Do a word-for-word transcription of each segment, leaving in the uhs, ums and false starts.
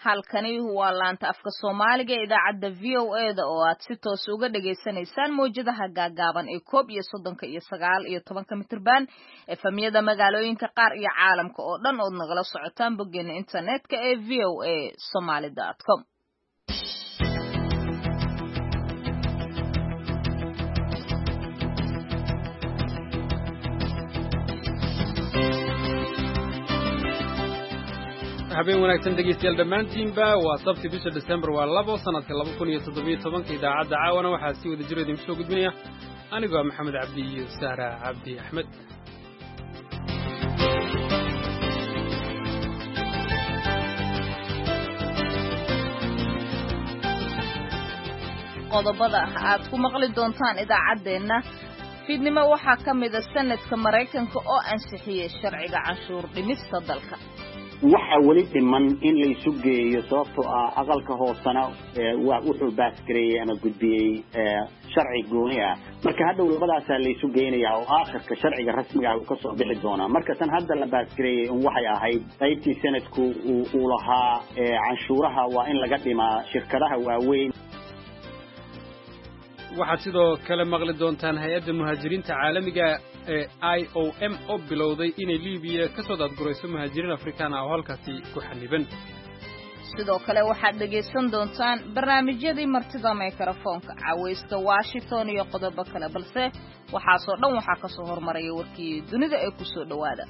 halkani waa laanta afka Soomaaliga ee idaacadda V O A da oo aad si toos uga dhageysanaysaan mowjadaha gaagaaban ee koob iyo soddonka iyo sagaal iyo tobanka mitirban efamiyada magaalooyinka qaar iyo caalamka oo dhan oo nagala socotaan boggeena internetka ee v o a somali dot com. habeen wanaagsan dhegeystayaal dhammaantiinba waa sabti bisha December waa labo sanadka laba kun iyo toddoba iyo toban idaacadda caawana waxaa si wada jir idin soo gudbinaya anigoo Maxamed Cabdi iyo Sahra Cabdi Axmed. qodobada aad ku maqli doontaan idaacadeena fiidnimo waxaa ka mid ah sanadka Mareykanka oo ansixiyay sharciga canshuur dhimista dalka. waxa wali dhiman in la isu geeyo sababtoo ah aqalka hoosana waa wuxuu baas gareeyay ama gudbiyay sharci gooni ah marka hadda labadaas la isu geenayaa oo aakhirka sharciga rasmiga ah uu ka soo bixi doona marka tan hadda la baas gareeyay in waxay ahayd qaybtii sanadku uu lahaa canshuuraha waa in laga dhimaa shirkadaha waaweyn. waxaad sidoo kale maqli doontaan hay-adda muhaajiriinta caalamiga ee I O M oo bilowday inay Liibiya ka soo daadgurayso muhaajiriin Afrikaan ah oo halkaasi ku xaniban. sidoo kale waxaad dhageysan doontaan barnaamijyadii martida mikrofoonka caweyska Washington iyo qodobo kale balse waxaasoo dhan waxaa ka soo hormaraya warkii dunida ee ku soo dhawaada.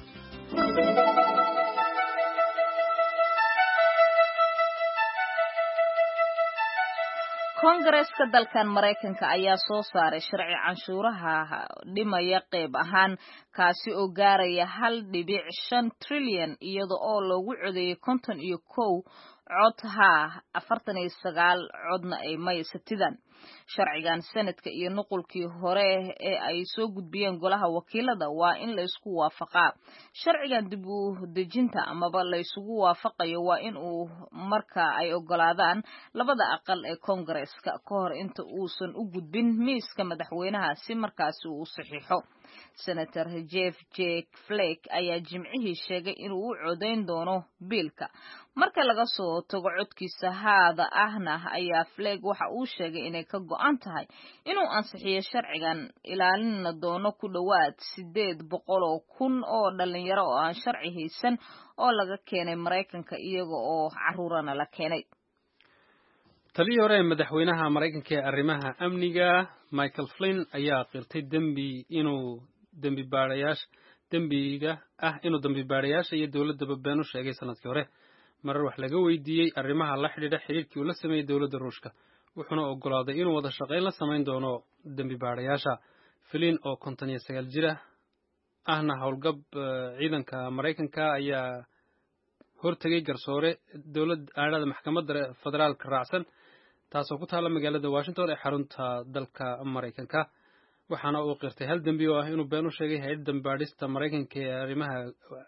Kongareeska dalkan Mareykanka ayaa soo saaray sharci canshuuraha dhimaya qayb ahaan kaasi oo gaaraya hal dhibic shan trilyan iyada oo loogu codeeyay konton iyo kow cod ha afartan iyo sagaal codna ay maysatidaan. sharcigan sanadka iyo nuqulkii hore ee ay soo gudbiyeen golaha wakiilada waa in la isku waafaqaa. sharcigan dib u dejinta amaba la isugu waafaqayo waa in uu marka ay ogolaadaan labada aqal ee Kongareeska ka hor inta uusan u gudbin miiska madaxweynaha si markaasi uu saxiixo. Senator Jeff Jake Flake ayaa jimcihii sheegay inuu u codeyn doono biilka. marka laga soo tago codkiisa haada ahna ayaa Flake waxa uu sheegay inay ka go'an tahay inuu ansixiyo sharcigan ilaalin doono ku dhawaad sideed boqol oo kun oo dhalinyaro oo aan sharci haysan oo laga keenay Mareykanka iyaga oo caruurana la keenay. taliyii hore madaxweynaha Mareykanka ee arrimaha amniga Michael Flynn ayaa qirtay dambi inuu dambi baarayaasha dambiga ah inuu dambi baarayaasha iyo dawladda been u sheegay sanadkii hore marar wax laga weydiiyay arrimaha la xidhiidha xiriirkii uu la sameeyay dawladda Ruushka wuxuuna ogolaaday inuu wada shaqayn la sameyn doono dambi baarayaasha. Flynn oo konton iyo sagaal jir ah ahna howlgab ciidanka Mareykanka ayaa hortagay garsoore dawladda aadada maxkamadda federaalka raacsan taasoo ku taala magaalada Washington ee xarunta dalka Mareykanka waxaana uu qirtay hal dambi oo ah inuu been u sheegay hay'adda baadhista Mareykanka ee arrimaha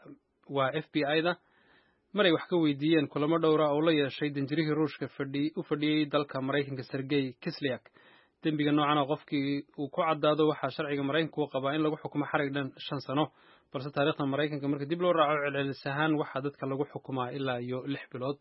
waa F B I da maray wax ka weydiiyeen kulamo dhowr ah oo la yeeshay danjirihii Ruushka fadhiyay u fadhiyay dalka Mareykanka Sergey Kislyak. dambiga noocan ah qofkii uu ku cadaado waxa sharciga Mareykanka uu qabaa in lagu xukumo xarig dhan shan sano balse taariikhda Mareykanka marka dib loo raaco celcelis ahaan waxa dadka lagu xukumaa ilaa iyo lix bilood.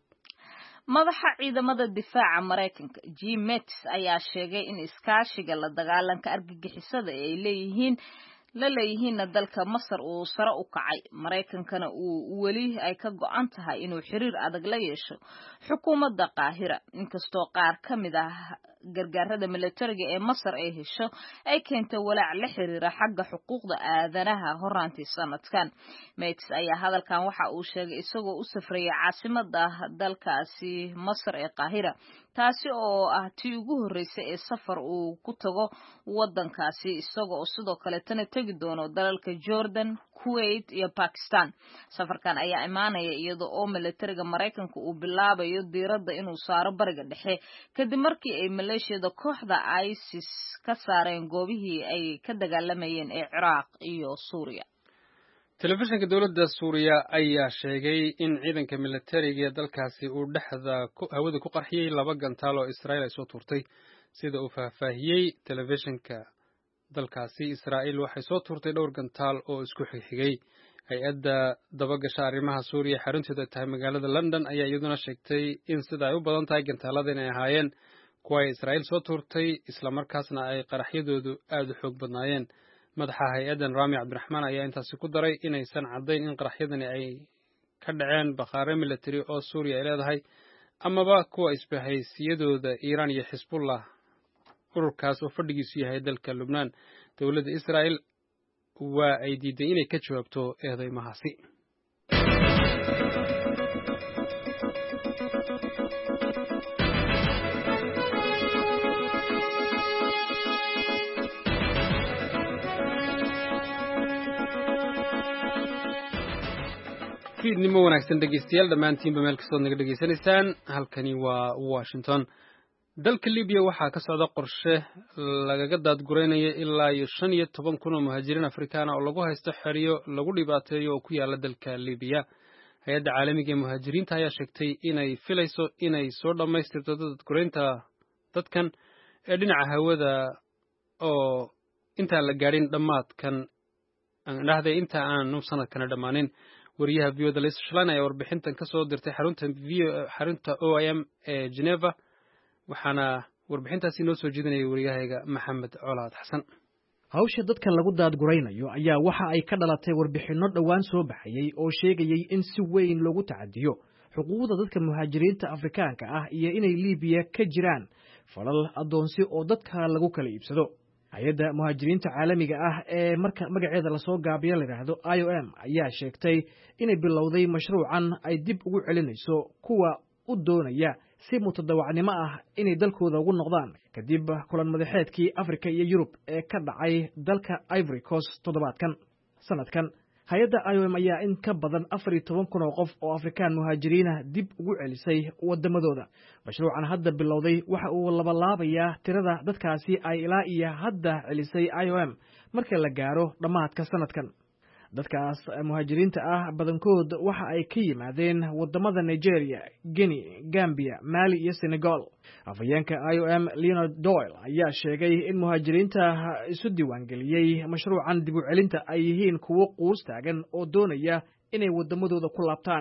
madaxa ciidamada difaaca Mareykanka Jim Mattis ayaa sheegay in iskaashiga la dagaalanka argagixisada ay leeyihiin la leeyihiin dalka Masar uu sare u kacay Mareykankana uu weli ay ka go'an tahay inuu xiriir adag la yeesho xukuumadda Qaahira inkastoo qaar ka mid ah gargaarada militariga ee Masar ay hesho ay keentay walaac la xiriira xagga xuquuqda aadanaha horaantii sanadkan. Mattis ayaa hadalkan waxa uu sheegay isagoo u safrayay caasimadda dalkaasi Masar ee Qaahira taasi oo ah tii ugu horeysay ee safar uu ku tago wadankaasi isagoo sidoo kale tan tagi doono dalalka Jordan, Kuwait iyo Pakistan. safarkan ayaa imaanaya iyadoo oo militariga Mareykanka uu bilaabayo diiradda inuu saaro bariga dhexe kadib markii ay maleeshiyada kooxda ISIS ka saareen goobihii ay ka dagaalamayeen ee Ciraaq iyo Suuriya. telefishinka dawladda Suuriya ayaa sheegay in ciidanka militariga ee dalkaasi uu dhexda hawada ku qarxiyay laba gantaal oo Israa'iil ay soo tuurtay sida uu faahfaahiyay telefishinka dalkaasi. Israa'iil waxay soo tuurtay dhowr gantaal oo isku xigxigay hay-adda dabagasha arrimaha suuriya xarunteedu ay tahay magaalada london ayaa iyaduna sheegtay in sida ay u badan tahay gantaalada inay ahaayeen kuwa ay israa'iil soo tuurtay islamarkaasna ay qaraxyadoodu aada u xoog badnaayeen madaxa hay-addan rami cabdiraxmaan ayaa intaasi ku daray inaysan caddayn in qaraxyadani ay ka dhaceen bakhaare military oo suuriya ay leedahay amaba kuwa isbahaysiyadooda iiraan iyo xisbullah ururkaas oo fadhigiisu yahay dalka lubnaan dowladda israa'iil waa ay diiday inay ka jawaabto eedeymahaasi fiidnimo wanaagsan dhegeystayaal dhammaantiinba meel kastood naga dhegeysanaysaan halkani waa washington dalka libiya waxaa ka socda qorshe lagaga daadguraynaya ilaa iyo shan iyo toban kun oo muhaajiriin afrikaana oo lagu haysto xeryo lagu dhibaateeyo oo ku yaala dalka libiya hay-adda caalamiga ee muhaajiriinta ayaa sheegtay inay filayso inay soo dhammaystirto daadguraynta dadkan ee dhinaca hawada oo intaan la gaadhin dhammaadkan dhahday inta aanu sanadkana dhammaanin wariyaha v o da lisa shlan ayaa warbixintan ka soo dirtay xarunta xarunta o i m ee geneva waxaana warbixintaasi noo soo jeedinaya wariyahayga maxamed colaad xasan hawsha dadkan lagu daadguraynayo ayaa waxa ay ka dhalatay warbixinno dhowaan soo baxayey oo sheegayey in si weyn loogu tacadiyo xuquuqda dadka muhaajiriinta afrikaanka ah iyo inay libiya ka jiraan falal addoonsi oo dadka lagu kala iibsado hay-adda muhaajiriinta caalamiga ah ee marka magaceeda lasoo gaabiyo layidhaahdo i o m ayaa sheegtay inay bilowday mashruucan ay dib ugu celinayso kuwa u doonaya si mutadawacnimo ah inay dalkooda ugu noqdaan kadib kulan madaxeedkii afrika iyo yurub ee ka dhacay dalka ivory coast toddobaadkan sanadkan hay-adda i o m ayaa in ka badan afar iyo toban kun oo qof oo afrikaan muhaajiriinah dib ugu celisay waddamadooda mashruucan hadda bilowday waxa uu labalaabayaa tirada dadkaasi ay ilaa iyo hadda celisay i o m marka la gaaro dhammaadka sanadkan dadkaas muhaajiriinta ah badankood waxa ay ka yimaadeen waddamada nigeria guinea gambia mali iyo senegal afhayeenka i o m leonard doyle ayaa sheegay in muhaajiriinta isu diiwaangeliyey mashruucan dib u celinta ay yihiin kuwo quus taagan oo doonaya inay waddamadooda ku laabtaan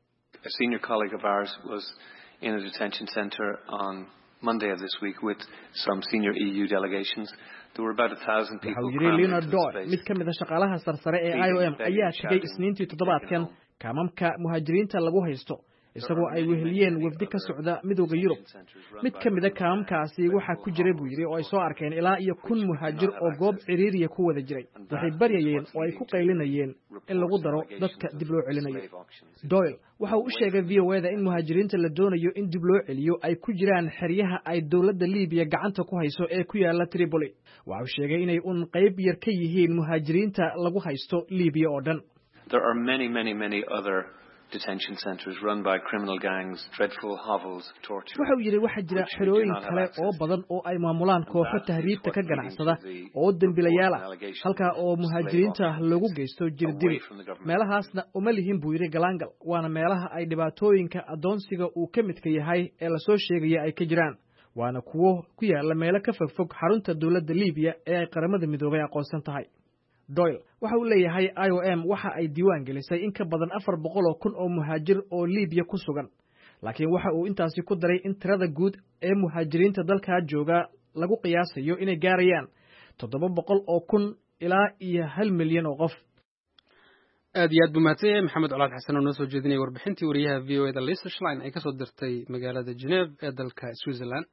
Monday of this week with some senior E U delegations. There were about a thousand people. Waxa uu yiri Leonard Doyle mid ka mid ah shaqaalaha sarsare ee I O M ayaa tagay isniintii toddobaadkan kaamamka muhaajiriinta lagu haysto isagoo ay weheliyeen wafdi ka socda midowga Yurub mid ka mid ah kaamamkaasi waxa ku jiray buu yiri oo ay soo arkeen ilaa iyo kun muhaajir oo goob ciriiriya ku wada jiray waxay baryayeen oo ay ku qaylinayeen in lagu daro dadka dib loo celinayo Doyle waxa uu sheegay V O A da in muhaajiriinta la doonayo in dib loo celiyo ay ku jiraan xeryaha ay dawladda Liibiya gacanta ku hayso ee ku yaala Tripoli waxa uu sheegay inay un qayb yar ka yihiin muhaajiriinta lagu haysto Liibiya oo dhan There are many many many other detention centers run by criminal gangs, dreadful hovels, torture. Waxa uu yiri waxa jira xerooyin kale oo badan oo ay maamulaan kooxo tahriibta ka ganacsada oo dambiilayaal ah halka oo muhaajiriinta lagu geysto jirdil meelahaasna uma lihin buu yiri galaangal waana meelaha ay dhibaatooyinka adoonsiga uu ka midka yahay ee la soo sheegay ay ka jiraan waana kuwo ku yaala meelo ka fogfog xarunta dawladda Liibiya ee ay qaramada midoobay aqoonsan tahay Doyle waxa uu leeyahay I O M waxa ay diiwaan gelisay in ka badan afar boqol oo kun oo muhaajir oo Liibiya ku sugan laakiin waxa uu intaasi ku daray in tirada guud ee muhaajiriinta dalka jooga lagu qiyaasayo inay gaarayaan toddoba boqol oo kun ilaa iyo hal milyan oo qof aad iyo aad buu mahadsanyahay maxamed colaad xasan oo noo soo jeedinayay warbixintii wariyaha V O A da Lisa Schlein ay ka soo dirtay magaalada Geneva ee dalka Switzerland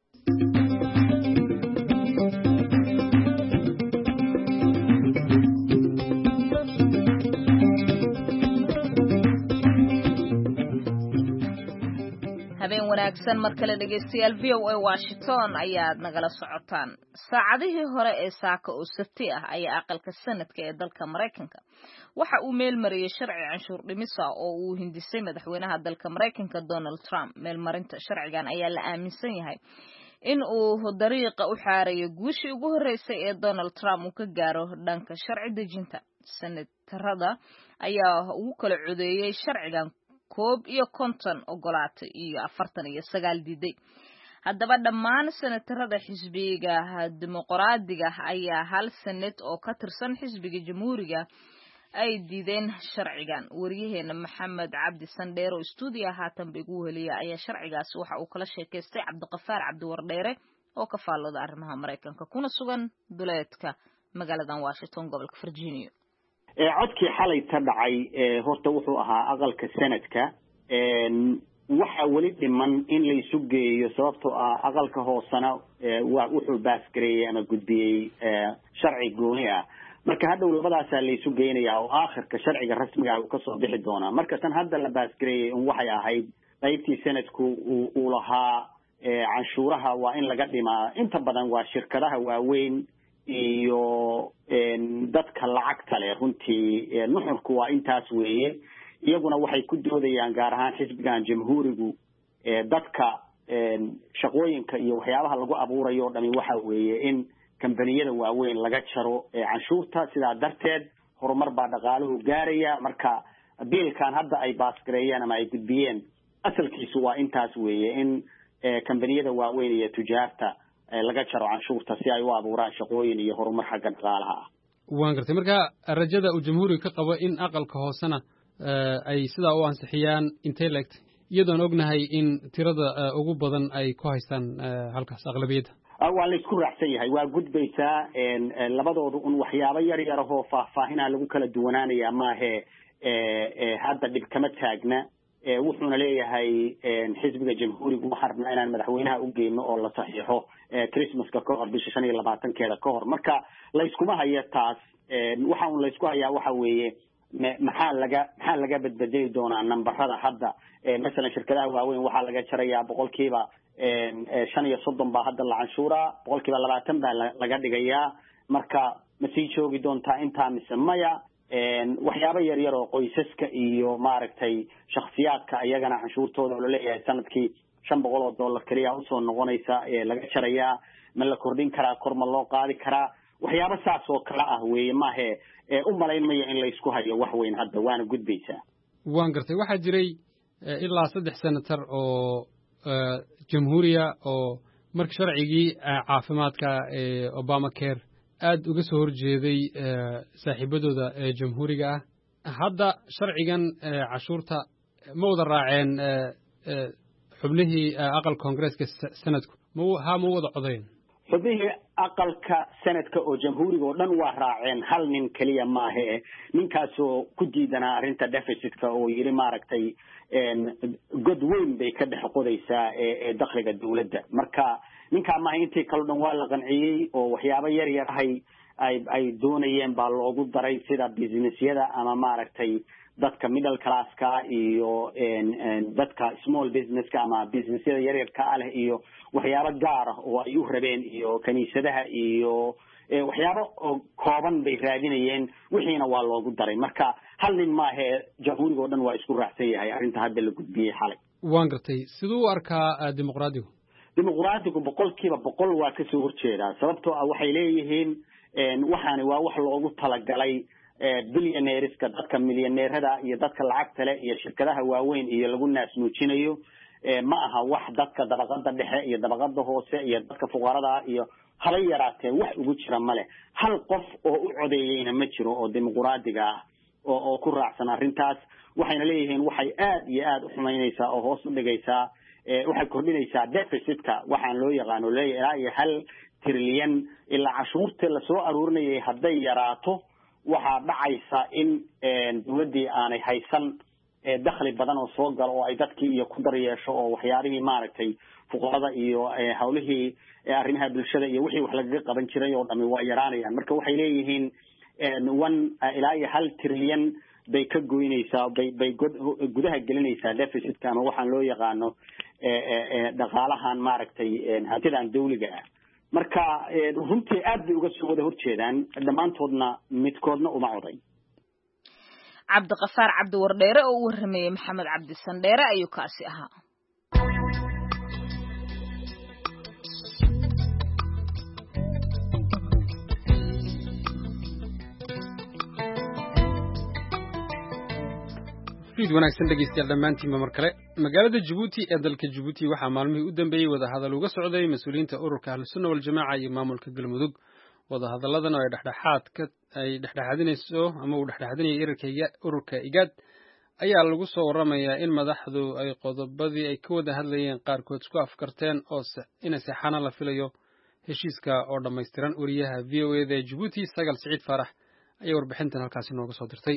habeen wanaagsan mar kale dhageystayaal V O A Washington ayaad nagala socotaan saacadihii hore ee saaka oo sabti ah ayaa aqalka sanadka ee dalka Mareykanka waxa uu meel mariyay sharci canshuur dhimis ah oo uu hindisay madaxweynaha dalka Mareykanka Donald Trump meel marinta sharcigan ayaa la aaminsan yahay in uu dariiqa u xaarayo guushii ugu horeysay ee Donald Trump uu ka gaaro dhanka sharci dejinta senatarada ayaa ugu kala codeeyay sharcigan koob iyo konton ogolaatay iyo afartan iyo sagaal diiday haddaba dhammaan senatarada xisbiga dimuqraadiga ayaa hal senat oo ka tirsan xisbiga jamhuuriga ay diideen sharcigan. Wariyaheena Maxamed Cabdi Sandheero oo stuudiyo haatan bigu heliya ayaa sharcigaasi waxa uu kala sheekaystay Cabdiqafaar Cabdi Wardheere oo ka faallooda arrimaha Mareykanka kuna sugan duleedka magaalada Washington gobolka Virginia. ee codkii xalay ta dhacay ee horta wuxuu ahaa aqalka sanadka een waxa wali dhiman in la isu geeyo sababtoo ah aqalka hoosana waa wuxuu baas gareeyay ama gudbiyay sharci gooni ah marka hadda labadaas la isu geenayaa oo aakhirka sharciga rasmiga ah uu ka soo bixi doona marka tan hadda la baas gareeyay in waxay ahayd qaybtii sanadku uu lahaa canshuuraha waa in laga dhimaa inta badan waa shirkadaha waaweyn iyo dadka lacagta leh runtii nuxurku waa intaas weeye iyaguna waxay ku doodayaan gaar ahaan xisbigan jamhuurigu dadka shaqooyinka iyo waxyaabaha lagu abuurayo dhami waxa weeye in kambaniyada waaweyn laga jaro canshuurta sidaa darteed horumar baa dhaqaaluhu gaaraya marka biilkan hadda ay baasgareeyeen ama ay gudbiyeen asalkiisu waa intaas weeye in kambaniyada waaweyn iyo tujaarta laga jaro canshuurta si ay u abuuraan shaqooyin iyo horumar xagga dhaqaalaha ah waan gartay marka rajada uu jamhuuriga ka qabo in aqalka hoosena ay sidaa u ansixiyaan intellect iyadoon ognahay in tirada ugu badan ay ku haystaan halkaas aqlabiyada waa la isku raacsan yahay waa gudbaysaa labadoodu un waxyaabo yar yar oo faahfaahinaa lagu kala duwanaanaya maahe hadda dhib kama taagna wuxuuna leeyahay xisbiga jamhuuriga waxaan rabnaa inaan madaxweynaha u geyno oo la saxiixo christmaska ka hor bisha shan iyo labaatankeeda ka hor marka la iskuma hayo taas waxa un la isku hayaa waxa weeye maxaa laga maxaa laga badbedeli doonaa nambarada hadda masalan shirkadaha waaweyn waxaa laga jarayaa boqolkiiba shan iyo soddon baa hadda la canshuuraa boqolkiiba labaatan baa laga dhigayaa marka ma sii joogi doontaa intaa mise maya waxyaabo yar yar oo qoysaska iyo maaragtay shakhsiyaadka ayagana canshuurtooda oo laleeyahay sanadkii shan boqol oo dollar keliya usoo noqonaysa ee laga jarayaa ma la kordhin karaa kor ma loo qaadi karaa waxyaabo saas oo kale ah weeye maahe u malayn mayo in la isku hayo wax weyn hadda waana gudbaysaa waan gartay waxaa jiray ilaa saddex senatar oo jamhuuriya oo marka sharcigii caafimaadka ee Obamacare aad uga soo horjeeday saaxiibadooda jamhuuriga ah hadda sharcigan cashuurta ma wada raaceen xubnihii aqal Congress-ka sanadku ma ha ma wada codeyn xubnihii aqalka sanadka oo jamhuuriga oo dhan waa raaceen hal nin kaliya maahe ninkaasoo ku diidanaa arrinta deficitka oo yiri maaragtay god weyn bay ka dhex qodaysaa ee dakhliga dawladda marka ninkaa maaha intii kale dhan waa la qanciyey oo waxyaabo yar yar ahay ay ay doonayeen baa loogu daray sida businessyada ama maaragtay dadka middle classka iyo dadka small businesska ama businessyada yaryarka ah leh iyo waxyaabo gaar ah oo ay u rabeen iyo kaniisadaha iyo waxyaabo kooban bay raadinayeen wixiina waa loogu daray marka hal nin maahe jamhuuriga oo dhan waa isku raacsan yahay arrinta hadda la gudbiyey xalay waan gartay siduu u arkaa dimuqraadigu dimuqraadigu boqolkiiba boqol waa kasoo horjeedaa sababtoo ah waxay leeyihiin waxaani waa wax loogu talagalay billionaireska dadka milyaneerada iyo dadka lacagta leh iyo shirkadaha waaweyn iyo lagu naasnuujinayo ma aha wax dadka dabaqada dhexe iyo dabaqada hoose iyo dadka fuqarada iyo haba yaraatee wax ugu jira male hal qof oo u codeeyeyna ma jiro oo dimuqraadiga ah oo oo ku raacsan arrintaas waxayna leeyihiin waxay aad iyo aad u xumaynaysaa oo hoos u dhigaysaa waxay kordhinaysaa deficitka waxaan loo yaqaano leeyahay ilaa iyo hal trilyan ilaa cashuurta lasoo aruurinayay hadday yaraato waxaa dhacaysa in dawladdii aanay haysan dakhli badan oo soo galo oo ay dadkii iyo ku dar yeesho oo waxyaabihii maaragtay fuqarada iyo hawlihii arrimaha bulshada iyo wixii wax lagaga qaban jiray oo dhami waa yaraanayaan marka waxay leeyihiin one ilaa iyo hal trilyan bay ka goynaysaa bay bay gudaha gelinaysaa deficitka ama waxaan loo yaqaano dhaqaalahan maaragtay hantidan dawliga ah marka runtii aad bay uga soo wada horjeedaan dhammaantoodna midkoodna uma coday Cabdiqafaar Cabdi Wardheere oo u warramayay Maxamed Cabdi Sandheere ayuu kaasi ahaa fiid wanaagsan dhegeystayaal dhammaantiinba mar kale magaalada Djibouti ee dalka Djibouti waxaa maalmihii u dambeeyay wada hadal uga socday mas'uuliyiinta ururka Ahlus-Sunna wal Jamaaca iyo maamulka Galmudug wadahadalladan oo ay dhexdhexaad ka ay dhexdhexaadinayso ama uu dhexdhexaadinayo irarka ururka igaad ayaa lagu soo waramayaa in madaxdu ay qodobadii ay ka wada hadlayeen qaarkood isku afkarteen oo in saxana la filayo heshiiska oo dhammaystiran. wariyaha v o e da ee Djibouti Sagal Siciid Faarax ayaa warbixintan halkaasi nooga soo dirtay.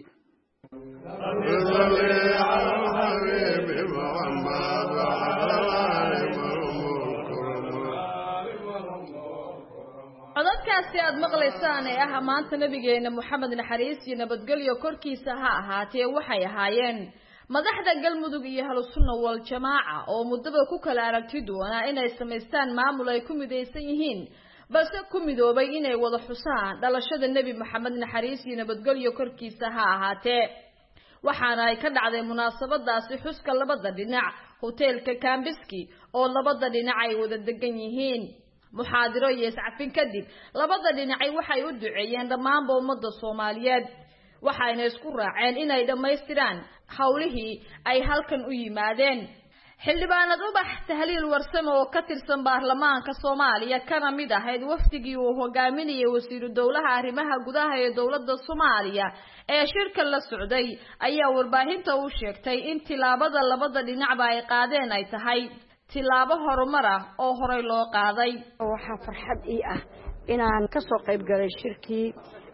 codadkaasi aad maqlaysaan ee ah maanta nabigeena Maxamed naxariis iyo nabadgelyo korkiisa ha ahaatee waxay ahaayeen madaxda galmudug iyo ahlusunna wal jamaaca oo muddaba ku kala aragti doona inay sameystaan maamul ay ku midaysan yihiin balse ku midoobay inay wada xusaan dhalashada nabi Maxamed naxariis iyo nabadgelyo korkiisa ha ahaatee waxaana ay ka dhacday munaasabadaasi xuska labada dhinac hoteelka Kambiski oo labada dhinac ay wada degan yihiin. muxaadiro iyo iscafin kadib labada dhinacay waxay u duceeyeen dhammaan ummadda Soomaaliyeed waxayna isku raaceen inay dhameystiraan hawlihii ay halkan u yimaadeen. xildhibaanad ubax tahliil warsamo oo ka tirsan baarlamaanka Soomaaliya kana mid ahayd wafdigii uu hogaaminayay wasiiru dowlaha arrimaha gudaha ee dowladda Soomaaliya ee shirka la socday ayaa warbaahinta u sheegtay in tilaabada labada dhinacba ay qaadeen ay tahay tilaabo horumar ah oo horay loo qaaday. waxaa farxad ii ah inaan ka soo qayb galay shirkii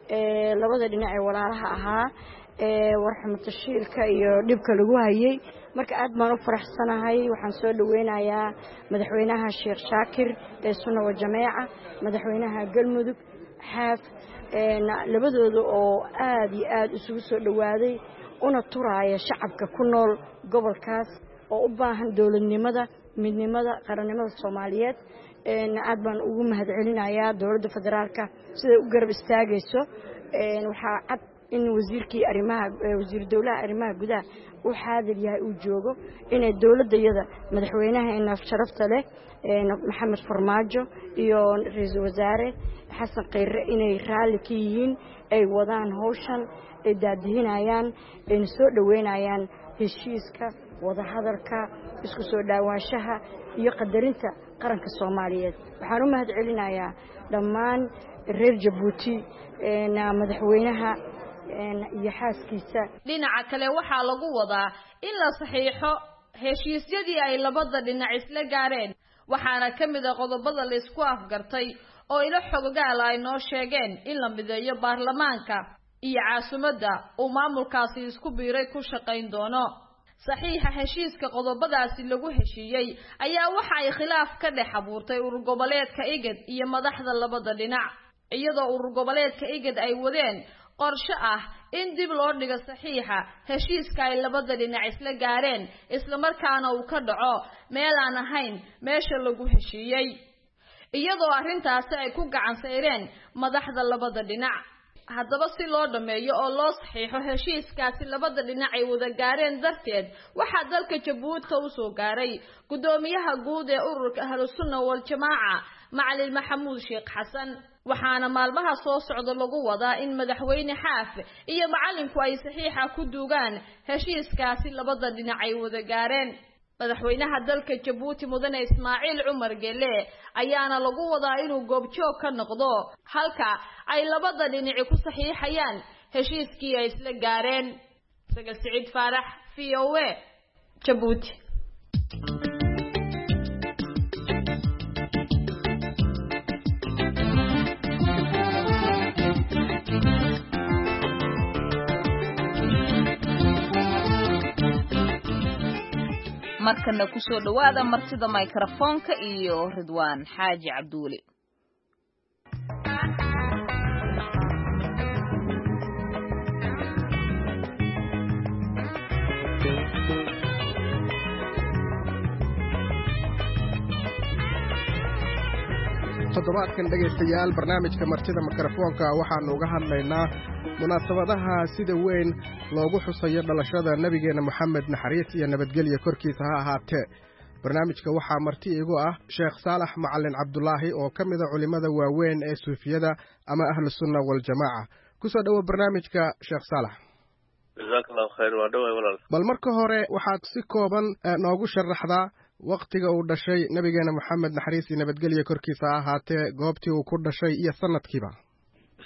ee labada dhinac ee walaalaha ahaa ee warxamada shiilka iyo dhibka lagu hayay marka aad baan u faraxsanahay. waxaan soo dhaweynayaa madaxweynaha Sheekh Shaakir ee Sunna wa Jamaaca, madaxweynaha Galmudug Xaaf, ee labadooda oo aad iyo aad isugu soo dhawaaday una turaaya shacabka ku nool gobolkaas oo u baahan dawladnimada midnimada qarannimada Soomaaliyeed. een aad baan ugu mahadcelinayaa dawladda federaalka sida u garab istaagayso. een waxa cad in wasiirkii arrimaha wasiir dawladda arrimaha gudaha uu xaadir yahay uu joogo inay dawladayada madaxweynaha inaf sharafta leh een Maxamed Farmaajo iyo ra'iisul wasaare Xasan Khayre inay raali ka yihiin ay wadaan hawshan ay daadihinayaan in soo dhaweynayaan heshiiska wada hadalka isku soo dhaawaanshaha iyo qadarinta qaranka Soomaaliyeed. waxaan u mahadcelinayaa dhammaan reer Djibouti ee madaxweynaha iyo xaaskiisa. dhinaca kale waxaa lagu wadaa in la saxiixo heshiisyadii ay labada dhinac isla gaareen waxaana kamid ah qodobada la isku afgartay oo ila xogaal ay noo sheegeen in la mideeyo baarlamaanka iyo caasimadda uu maamulkaasi isku biiray ku shaqayn doono. saxiixa heshiiska qodobadaasi lagu heshiiyay ayaa waxa ay khilaaf ka dhex abuurtay urur goboleedka IGAD iyo madaxda labada dhinac iyadoo urur goboleedka IGAD ay wadeen qorshe ah in dib loo dhigo saxiixa heshiiska ay labada dhinac isla gaareen isla markaana uu ka dhaco meel aan ahayn meesha lagu heshiiyay iyadoo arrintaasi ay ku gacan saareen madaxda labada dhinac. haddaba si loo dhameeyo oo loo saxiixo heshiiskaasi labada dhinac ay wada gaareen darteed waxaa dalka Djibouti u soo gaaray gudoomiyaha guud ee ururka ahlusunna wal jamaaca Macalin Maxamuud Sheekh Xasan waxaana maalmaha soo socda lagu wadaa in madaxweyne Xaaf iyo macalinku ay saxiixa ku duugaan heshiiskaasi labada dhinac ay wada gaareen. madaxweynaha dalka Djibouti mudane Ismaaciil Cumar Gelle ayaana lagu wadaa inuu goobjoog ka noqdo halka ay labada dhinac ku saxiixayaan heshiiskii ay isla gaareen. Sagal Siciid Faarax V O A Djibouti. markana ku soo dhawaada martida microphone-ka iyo Ridwaan Xaaji Cabduuli. toddobaadkan dhegaystayaal barnaamijka martida mikrofoonka waxaanu uga hadlaynaa munaasabadaha sida weyn loogu xusayo dhalashada nabigeena Maxamed naxariis iyo nabadgelyo korkiisa ha ahaatee. barnaamijka waxaa marti igu ah Sheekh Saalax Macalin Cabdulaahi oo ka mid ah culimada waaweyn ee suufiyada ama ahlu sunna wal jamaaca. ku soo dhawo barnaamijka Sheekh Saalax. jazakallahu khayr wa dhawaay walaal. bal marka hore waxaad si kooban noogu sharaxdaa waqtiga uu dhashay nabigeena Maxamed naxariis iyo nabadgelyo korkiisa ha ahaatee goobtii uu ku dhashay iyo sanadkiiba.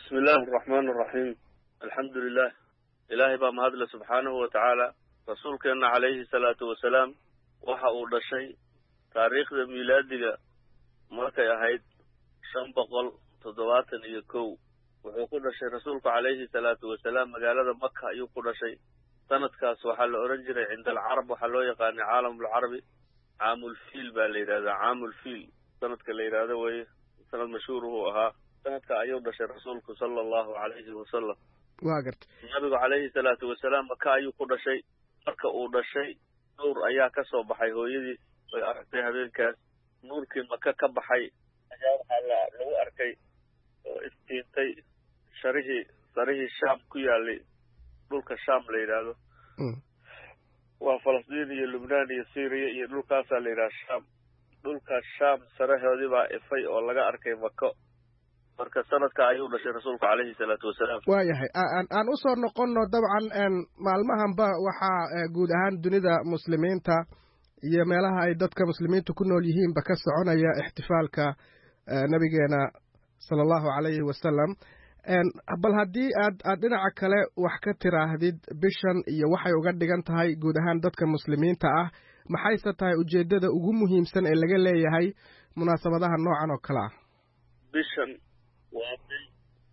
بسم الله الرحمن الرحيم الحمد لله إلهي بام هذا سبحانه وتعالى رسول كنا عليه الصلاة والسلام waxa uu dhashay taariikhda miilaadiga markay ahayd shan boqol toddobaatan iyo kow wuxuu ku dhashay rasuulku calayhi salaatu wasalaam magaalada Makka ayuu ku dhashay sanadkaas waxaa la oran jiray cinda alcarab waxaa loo yaqaanay caalamul carabi caamul fiil baa la yidhahdaa caamul fiil sanadka la yidhaahdo way sanad mashhuur uu ahaa sanadka ayuu dhashay rasuulku sala allahu calayhi wasalam waa gartay nabigu calayhi salaatu wasalaam Makka ayuu ku dhashay marka uu dhashay nuur ayaa ka soo baxay hooyadii way aragtay habeenkaas nuurkii Makka ka baxay ayaa waxaa lagu arkay oo iftiintay sharihii sarihii shaam ku yaalay dhulka shaam la yidhaahdo waa falastiin iyo lubnaan iyo syriya iyo dhulkaasaa la yidhaha shaam dhulka shaam sarahoodii baa ifay oo laga arkay Makka marka sanadka ayuu dhashay rasuulku calayhi salaatu wasalaam waayahay aan aan u soo noqonno dabcan maalmahanba waxaa guud ahaan dunida muslimiinta iyo meelaha ay dadka muslimiintu ku nool yihiinba ka soconaya ixtifaalka nabigeena sala allahu calayhi wasalam bal haddii aad aad dhinaca kale wax ka tiraahdid bishan iyo waxay uga dhigan tahay guud ahaan dadka muslimiinta ah maxayse tahay ujeeddada ugu muhiimsan ee laga leeyahay munaasabadaha noocan oo kale ah bishan waa bil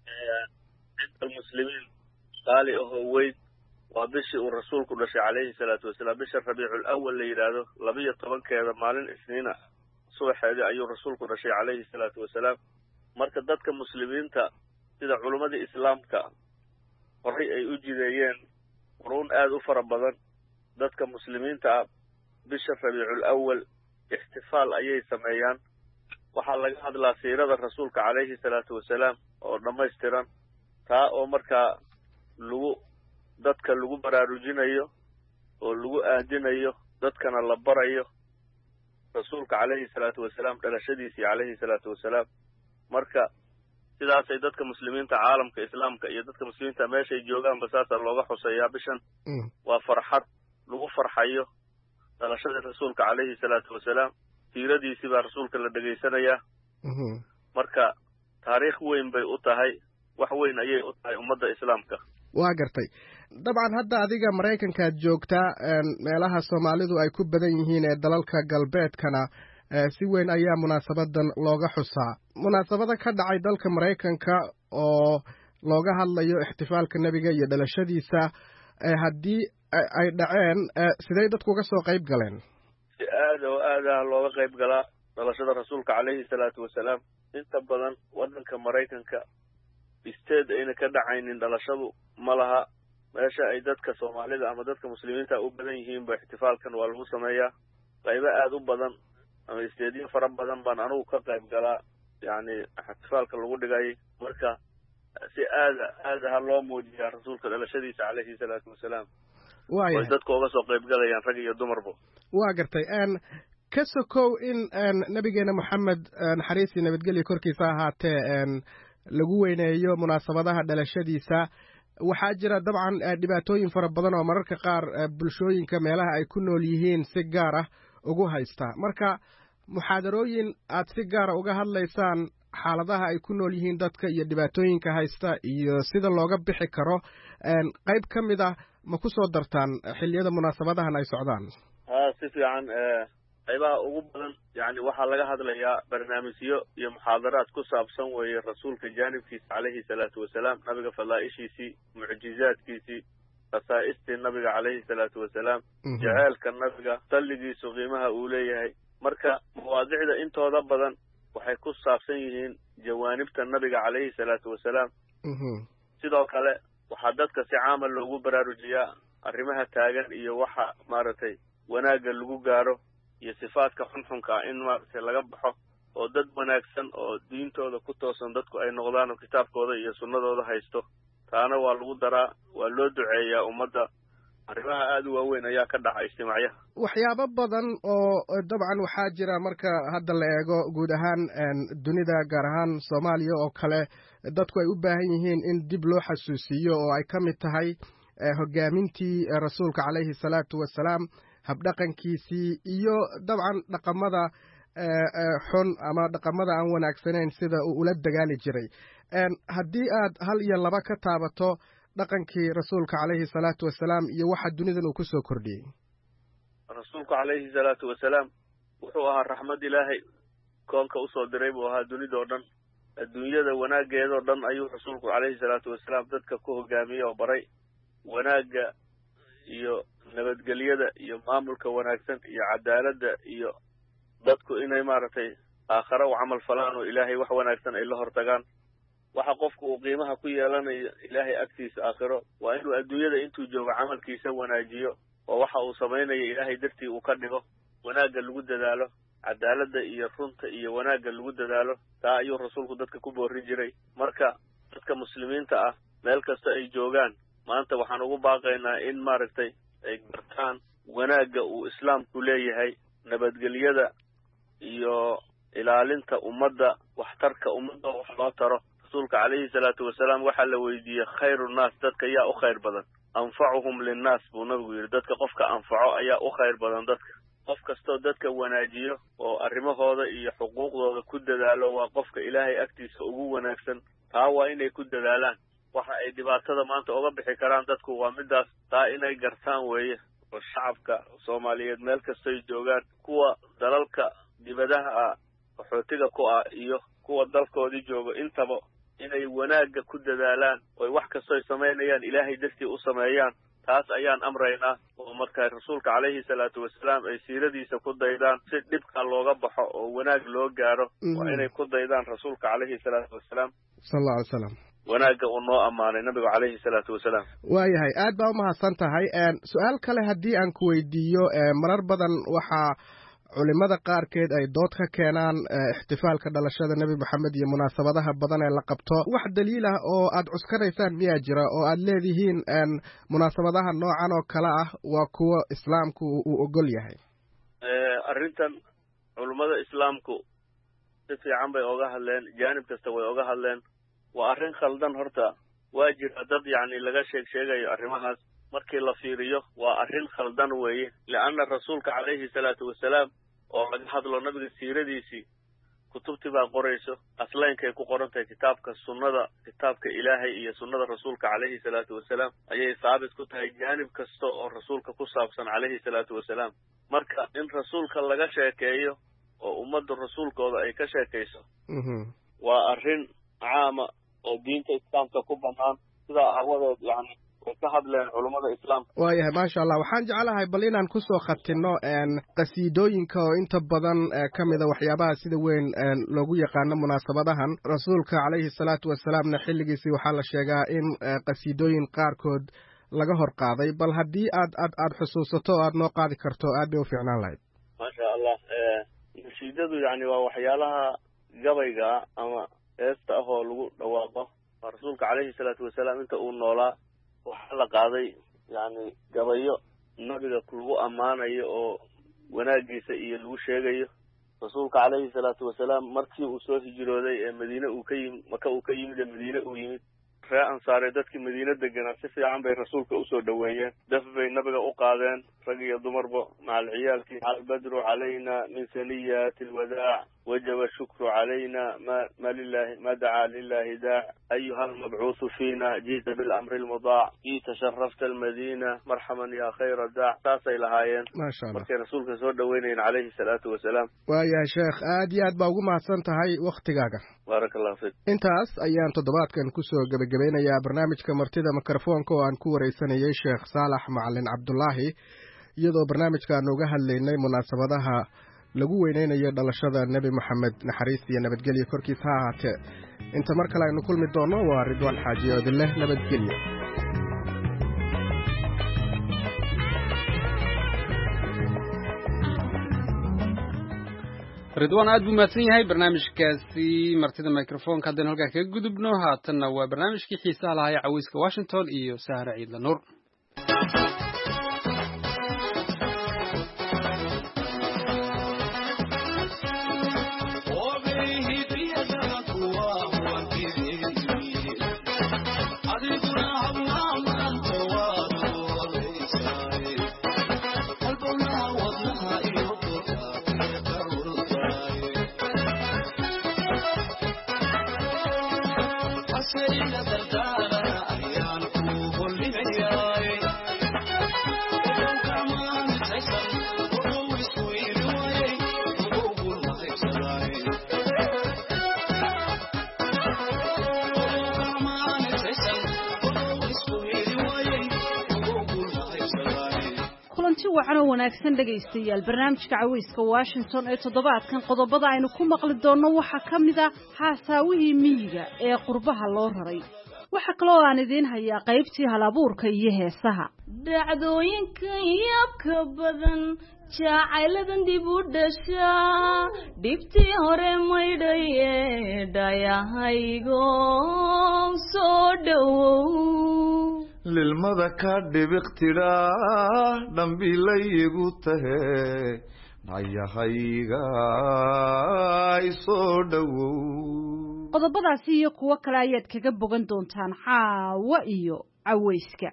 cinda almuslimiin qaali ahoo weyn waa bishii uu rasuulku dhashay calayhi salaatu wasalaam bisha rabiicul awal la yidhaahdo labiyo tobankeeda maalin isniina subaxeedii ayuu rasuulku dhashay calayhi salaatu wasalaam marka dadka muslimiinta sida culimmadii islaamka horey ay u jideeyeen quruun aada u fara badan dadka muslimiinta ah bisha rabiicul awal ixtifaal ayay sameeyaan waxaa laga hadlaa siirada rasuulka calayhi salaatu wasalaam oo dhammaystiran taa oo markaa lagu dadka lagu baraarujinayo oo lagu aadinayo dadkana la barayo rasuulka calayhi salaatu wasalaam dhalashadiisii calayhi salaatu wasalaam marka sidaasay dadka muslimiinta caalamka islaamka iyo dadka muslimiinta meeshay joogaanba saasaa looga xuseeyaa bishan waa farxad lagu farxayo dhalashada rasuulka calayhi salaatu wasalaam siiradiisii baa rasuulka la dhegaysanayaa marka taariikh weyn bay u tahay wax weyn ayay u tahay ummadda islaamka waa gartay dabcan hadda adiga maraykankaad joogtaa meelaha soomaalidu ay ku badan yihiin ee dalalka galbeedkana si weyn ayaa munaasabadan looga xusaa munaasabada ka dhacay dalka maraykanka oo looga hadlayo ixtifaalka nebiga iyo dhalashadiisa haddii ay dhaceen siday dadku uga soo qayb galeen si aada oo aada looga qayb galaa dhalashada rasuulka calayhi salaatu wasalaam inta badan waddanka maraykanka isteed ayna ka dhacaynin dhalashadu ma laha meesha ay dadka soomaalida ama dadka muslimiinta u badan yihiinba ixtifaalkan waa lagu sameeyaa qaybo aada u badan ama isteedyo fara badan baan anugu ka qayb galaa yacni ixtifaalka lagu dhigayay marka si aada aada ha loo muujiyaa rasuulka dhalashadiisa calayhi salaatu wasalaam way dadka uga soo qayb galayaan rag iyo dumarba waa gartay ka sokow in nabigeena moxamed naxariis iyo nabadgelyo korkiisa ahaatee lagu weyneeyo munaasabadaha dhalashadiisa waxaa jira dabcan dhibaatooyin fara badan oo mararka qaar bulshooyinka meelaha ay ku nool yihiin si gaar ah ugu haysta marka muxaadarooyin aad si gaara uga hadlaysaan xaaladaha ay ku nool yihiin dadka iyo dhibaatooyinka haysta iyo sida looga bixi karo qayb ka mid ah ma ku soo dartaan xilliyada munaasabadahan ay socdaan ha si fiican qaybaha ugu badan yani waxaa laga hadlayaa barnaamijyo iyo muxaadaraad ku saabsan weeye rasuulka jaanibkiisa calayhi salaatu wasalaam nabiga fadaa'ishiisii mucjizaadkiisii khasaa'istii nabiga calayhi salaatu wasalaam jaceelka nabiga salligiisu qiimaha uu leeyahay marka mawaadicda intooda badan waxay ku saabsan yihiin jawaanibta nabiga calayhi salaatu wasalaam sidoo kale waxaa dadka si caama loogu baraarujiyaa arrimaha taagan iyo waxa maaragtay wanaagga lagu gaaro iyo sifaadka xunxunka ah in maaragtay laga baxo oo dad wanaagsan oo diintooda ku toosan dadku ay noqdaan oo kitaabkooda iyo sunnadooda haysto taana waa lagu daraa waa loo duceeyaa ummadda arrimaha aada u waaweyn ayaa ka dhaca ijtimaacyaha waxyaabo badan oo dabcan waxaa jira marka hadda la eego guud ahaan dunida gaar ahaan soomaaliya oo kale dadku ay u baahan yihiin in dib loo xasuusiyo oo ay ka mid tahay hogaamintii rasuulka calayhi salaatu wasalaam habdhaqankiisii iyo dabcan dhaqamada xun ama dhaqamada aan wanaagsanayn sida uu ula dagaali jiray haddii aad hal iyo laba ka taabato dhaqankii rasuulka calayhi salaatu wasalaam iyo waxa dunidan uu ku soo kordhiyey. rasuulku calayhi salaatu wasalaam wuxuu ahaa raxmad ilaahay koonka usoo diray buu ahaa dunidoo dhan. adduunyada wanaaggeedoo dhan ayuu rasuulku calayhi salaatu wasalaam dadka ku hogaamiyey oo baray. wanaagga iyo nabadgelyada iyo maamulka wanaagsan iyo cadaaladda iyo dadku inay maaragtay aakhare u camal falaan oo ilaahay wax wanaagsan ay la hortagaan. waxa qofku uu qiimaha ku yeelanayo ilaahay agtiisa aakhiro waa inuu adduunyada intuu joogo camalkiisa wanaajiyo oo waxa uu samaynayo ilaahay dartii uu ka dhigo. wanaagga lagu dadaalo, cadaaladda iyo runta iyo wanaagga lagu dadaalo, taa ayuu rasuulku dadka ku boorin jiray. marka dadka muslimiinta ah meel kasta ay joogaan maanta waxaan ugu baaqaynaa in maaragtay ay gartaan wanaagga uu islaamku leeyahay, nabadgelyada iyo ilaalinta ummadda, waxtarka ummadda wax loo taro. rasuulka calayhi salaatu wasalaam waxaa la weydiiyey khayru nnaas, dadka yaa u khayr badan. anfacuhum linnaas buu nabigu yidhi, dadka qofka anfaco ayaa u khayr badan dadka. qof kastoo dadka wanaajiyo oo arrimahooda iyo xuquuqdooda ku dadaalo waa qofka ilaahay agtiisa ugu wanaagsan. taa waa inay ku dadaalaan. waxa ay dhibaatada maanta uga bixi karaan dadku waa midaas, taa inay gartaan weeye. oo shacabka soomaaliyeed meel kastoy joogaan, kuwa dalalka dibadaha ah qaxootiga ku ah iyo kuwa dalkoodii joogo intaba inay wanaagga ku dadaalaan oy wax kastoo ay samaynayaan ilaahay dartii u sameeyaan. taas ayaan amraynaa oo marka rasuulka calayhi salaatu wasalaam ay siiradiisa ku daydaan si dhibka looga baxo oo wanaag loo gaaro. waa inay ku daydaan rasuulka calayhi salaatu wasalaam sallallahu alayhi wasallam wanaagga uu noo ammaanay nabiga calayhi salaatu wasalaam. waayahay, aad baa umahadsan tahay. su-aal kale haddii aan ku weydiiyo, marar badan waxaa culimada qaarkeed ay dood ka keenaan ixtifaalka dhalashada nebi maxamed iyo munaasabadaha badan ee la qabto. wax daliil ah oo aad cuskanaysaan miyaa jira oo aad leedihiin munaasabadaha noocan oo kale ah waa kuwo islaamku uu ogol yahay? arrintan culummada islaamku si fiican bay oga hadleen, jaanib kasta way oga hadleen. waa arrin khaldan horta. waa jira dad yacni laga sheeg sheegayo arrimahaas. markii la fiiriyo waa arrin khaldan weeye, li'anna rasuulka calayhi salaatu wasalaam oo laga hadlo nabiga siiradiisii kutubtii baa qorayso. asleynkay ku qoran tahay kitaabka sunnada, kitaabka ilaahay iyo sunnada rasuulka calayhi salaatu wasalaam ayay saabit ku tahay jaanib kasta oo rasuulka ku saabsan calayhi salaatu wasalaam. marka in rasuulka laga sheekeeyo oo ummadda rasuulkooda ay ka sheekayso waa arrin caama oo diinta islaamka ku bannaan. sidaa aawadeed yani way ka hadleen culummada islaamka. waayahay, maasha allah. waxaan jeclahay bal inaan kusoo khatino qasiidooyinka oo inta badan ka mida waxyaabaha sida weyn loogu yaqaano munaasabadahan. rasuulka calayhi salaatu wasalaamna xilligiisii waxaa la sheegaa in qasiidooyin qaarkood laga hor qaaday. bal haddii aad aad aad xusuusato o aad noo qaadi karto aad bay u fiicnaan lahayd. maasha allah. qasiidadu yani waa waxyaalaha gabayga ama heesta ah oo lagu dhawaaqo. rasuulka calayhi salaatu wasalaam inta uu noolaa waxaa la qaaday yani gabayo nabiga lagu ammaanayo oo wanaagiisa iyo lagu sheegayo. rasuulka calayhi salaatu wasalaam markii uu soo hijrooday ee madiine uu ka yimid maka uu ka yimid ee madiine uu yimid, ree ansaare dadkii madiine deganaa si fiican bay rasuulka usoo dhoweeyeen. daf bay nabiga u qaadeen, rag iyo dumarba macal ciyaalkii. albadru calayna min saniyaati alwadaac wajaba shukru calayna ma ma lilahi ma dacaa lilahi daac ayuha almabcuusu fiina ji'ta bilamri almudaac ji'ta sharafta almadiina marxaban ya khayra daac. saasay lahaayeen maasha allah markay rasuulka soo dhoweynayeen calayhi salaatu wasalaam. waayahay sheekh, aad iyo aad baa ugu mahadsan tahay waktigaaga. baaraka allahu fiik. intaas ayaan toddobaadkan kusoo gebagabeynayaa barnaamijka martida mikrofoonka oo aan ku wareysanayay sheekh saalax macalin cabdulaahi, iyadoo barnaamijkaan uga hadlaynay munaasabadaha lagu weyneynayo dhalashada nebi moxamed, naxariis iyo nabadgelyo korkiisa ha ahaatee. inta mar kale aynu kulmi doonno waa ridwaan xaaji oodileh, nabadgelyo. ridwaan aad buu mahadsan yahay. barnaamijkaasi martida microfonka haddaynu halkaa kaga gudubno, haatanna waa barnaamijkii xiisaha lahaa ee caweyska washington iyo sahre ciidla nuur. kulanti wacan oo wanaagsan dhegaystayaal barnaamijka caweyska Washington ee toddobaadkan qodobada aynu ku maqli doonno waxa kamid ah haasaawihii miyiga ee qurbaha loo raray waxa kale oo aan idin hayaa qaybtii halabuurka iyo heesaha dhacdooyinka yaabka badan jacayladan dib u dhashaa dhibtii hore maydhaye dhayahaygo soo dhowow lilmada ka dhibiqtidha dhambiilaygu tahe dhayahayga soo dhowow qodobadaasi iyo kuwo kale ayaad kaga bogan doontaan Xaawo iyo Caweyska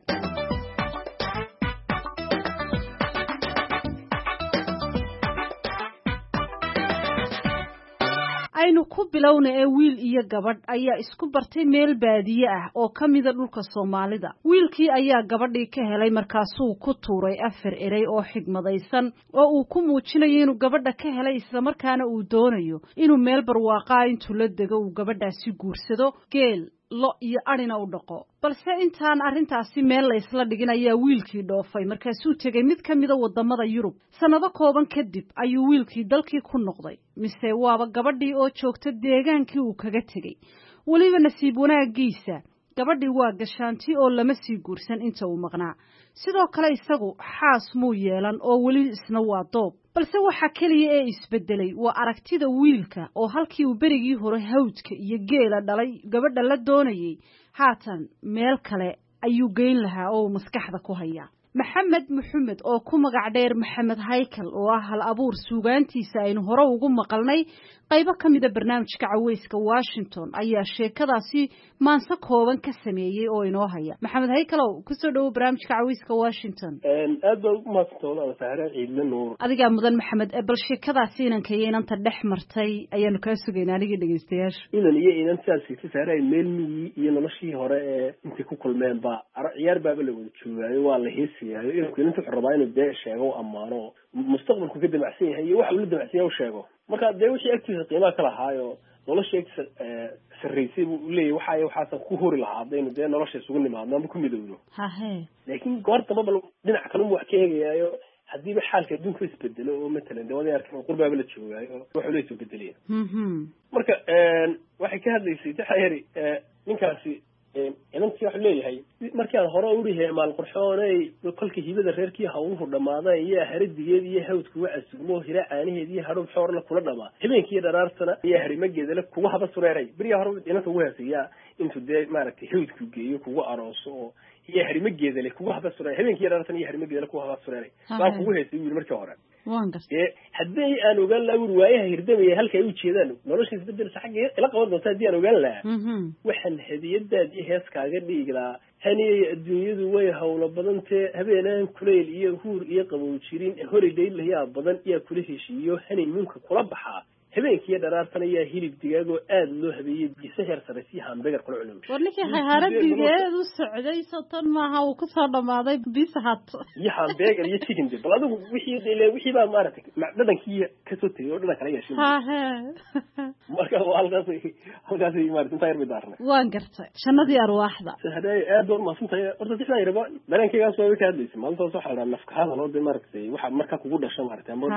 aynu ku bilowna ee wiil iyo gabadh ayaa isku bartay meel baadiye ah oo kamida dhulka Soomaalida wiilkii ayaa gabadhii ka helay markaasuu ku tuuray afar eray oo xigmadaysan oo uu ku muujinayo inuu gabadha ka helay isla markaana uu doonayo inuu meel barwaaqo intuu la dego uu gabadhaasi guursado geel lo iyo arina u dhaqo balse intaan arintaasi meel la isla dhigin ayaa wiilkii dhoofay markaasuu tagay mid kamida wadamada Yurub sanado kooban kadib ayuu wiilkii dalkii ku noqday mise waaba gabadhii oo joogta deegaankii uu kaga tagay waliba nasiib wanaagiisa gabadhii waa gashaanti oo lama sii guursan inta uu maqnaa sidoo kale isagu xaas muu yeelan oo wali isna waa doob balse waxa kaliya ee isbedelay waa aragtida wiilka oo halkii uu berigii hore hawdka iyo geela dhalay gabadha la doonayay haatan meel kale ayuu geyn lahaa oo maskaxda ku haya maxamed maxamed oo ku magac dheer maxamed haykal oo ah hal abuur suugaantiisa aynu hore ugu maqalnay qaybo kamida barnaamijka caweyska Washington ayaa sheekadaasi maansa kooban ka sameeyay oo inoo haya maxamed haykal oo ku soo dhaw barnaamijka caweyska Washington een aad baa u maasantooda saaran ciidna nuur adiga mudan maxamed bal sheekadaasi inanka inanta dhex martay ayaanu ka sugaynaa aniga dhageystayaasha inan iyo inan saasi ka saaray meel miyi iyo noloshii hore ee intii ku kulmeen ba ciyaar baaba la wada joogay waa la heesiyayo inuu inta xurabaa inuu dee sheego amaano mustaqbalku ka damacsan yahay iyo waxa uu la damacsan yahay sheego marka dee wixii agtiisa qiimaha kala haayo nolosheeda sarreysay uu leeyahay waxa ay waxaasan ku hori lahaa inuu dee nolosha isugu nimaadno ama ku midowdo ha he laakiin goorta baba dhinac kale uu wax ka eegayo haddii ba xaalka adduunka isbedelo oo matalan dawada yarkan qurbaaba la joogaayo waxa uu isoo bedelay mhm marka een waxay ka hadlaysay taxayri ninkaasi inantii wax leeyahay markii aan hore u rihay maal qurxoonay kolkii hibada reerkii hawluhu dhamaaday iyo haradigeed iyo hawdku waxa suumo hira caanaheed iyo hadhow xoorna kula dhamaa habeenkii dharaartana iyo harimageeda la kugu haba sureeray bariya hore inanta ugu heesaya intuu dee maaragtay hawdku geeyo kugu arooso iyo harimageeda la kugu haba sureeray habeenkii dharaartana iyo harimageeda la kugu haba sureeray baa kugu heesay wiil markii hore waan gasay haddii aan ogaan lahaa wiil waayaha hirdamaya halka ay u jeedaan nolosha isbedel saxaga ila qaban doonta haddii aan ogaan lahaa waxaan hadiyadaadii heeskaaga dhiiglaa haniyay adduunyadu way hawlo badantee habeenaan kuleyl iyo huur iyo qabow jirin holiday layaa badan iyo kula heshiiyo hani minka kula baxaa habeenkii dharaartan ayaa hilib digaag oo aad loo habeeyay biisa heer sare si hamburger kula cunay warninkii xaharadigeed u socday sotan maaha uu ku soo dhamaaday biisa hat iyo hamburger iyo chicken dip bal adigu wixii ilaa wixii baa maaragtay dhadhankii ka soo tagay oo dhadhan kala yeeshay ha he marka halkaas halkaas maaragtay inta yar bidaarna waan gartay jannadii arwaaxda sahaday aad door ma santay orda dixna yarba dareenkayga soo ka hadlaysay maanta soo xalaa nafka hada loo de maaragtay waxa marka kugu dhashay maaragtay ama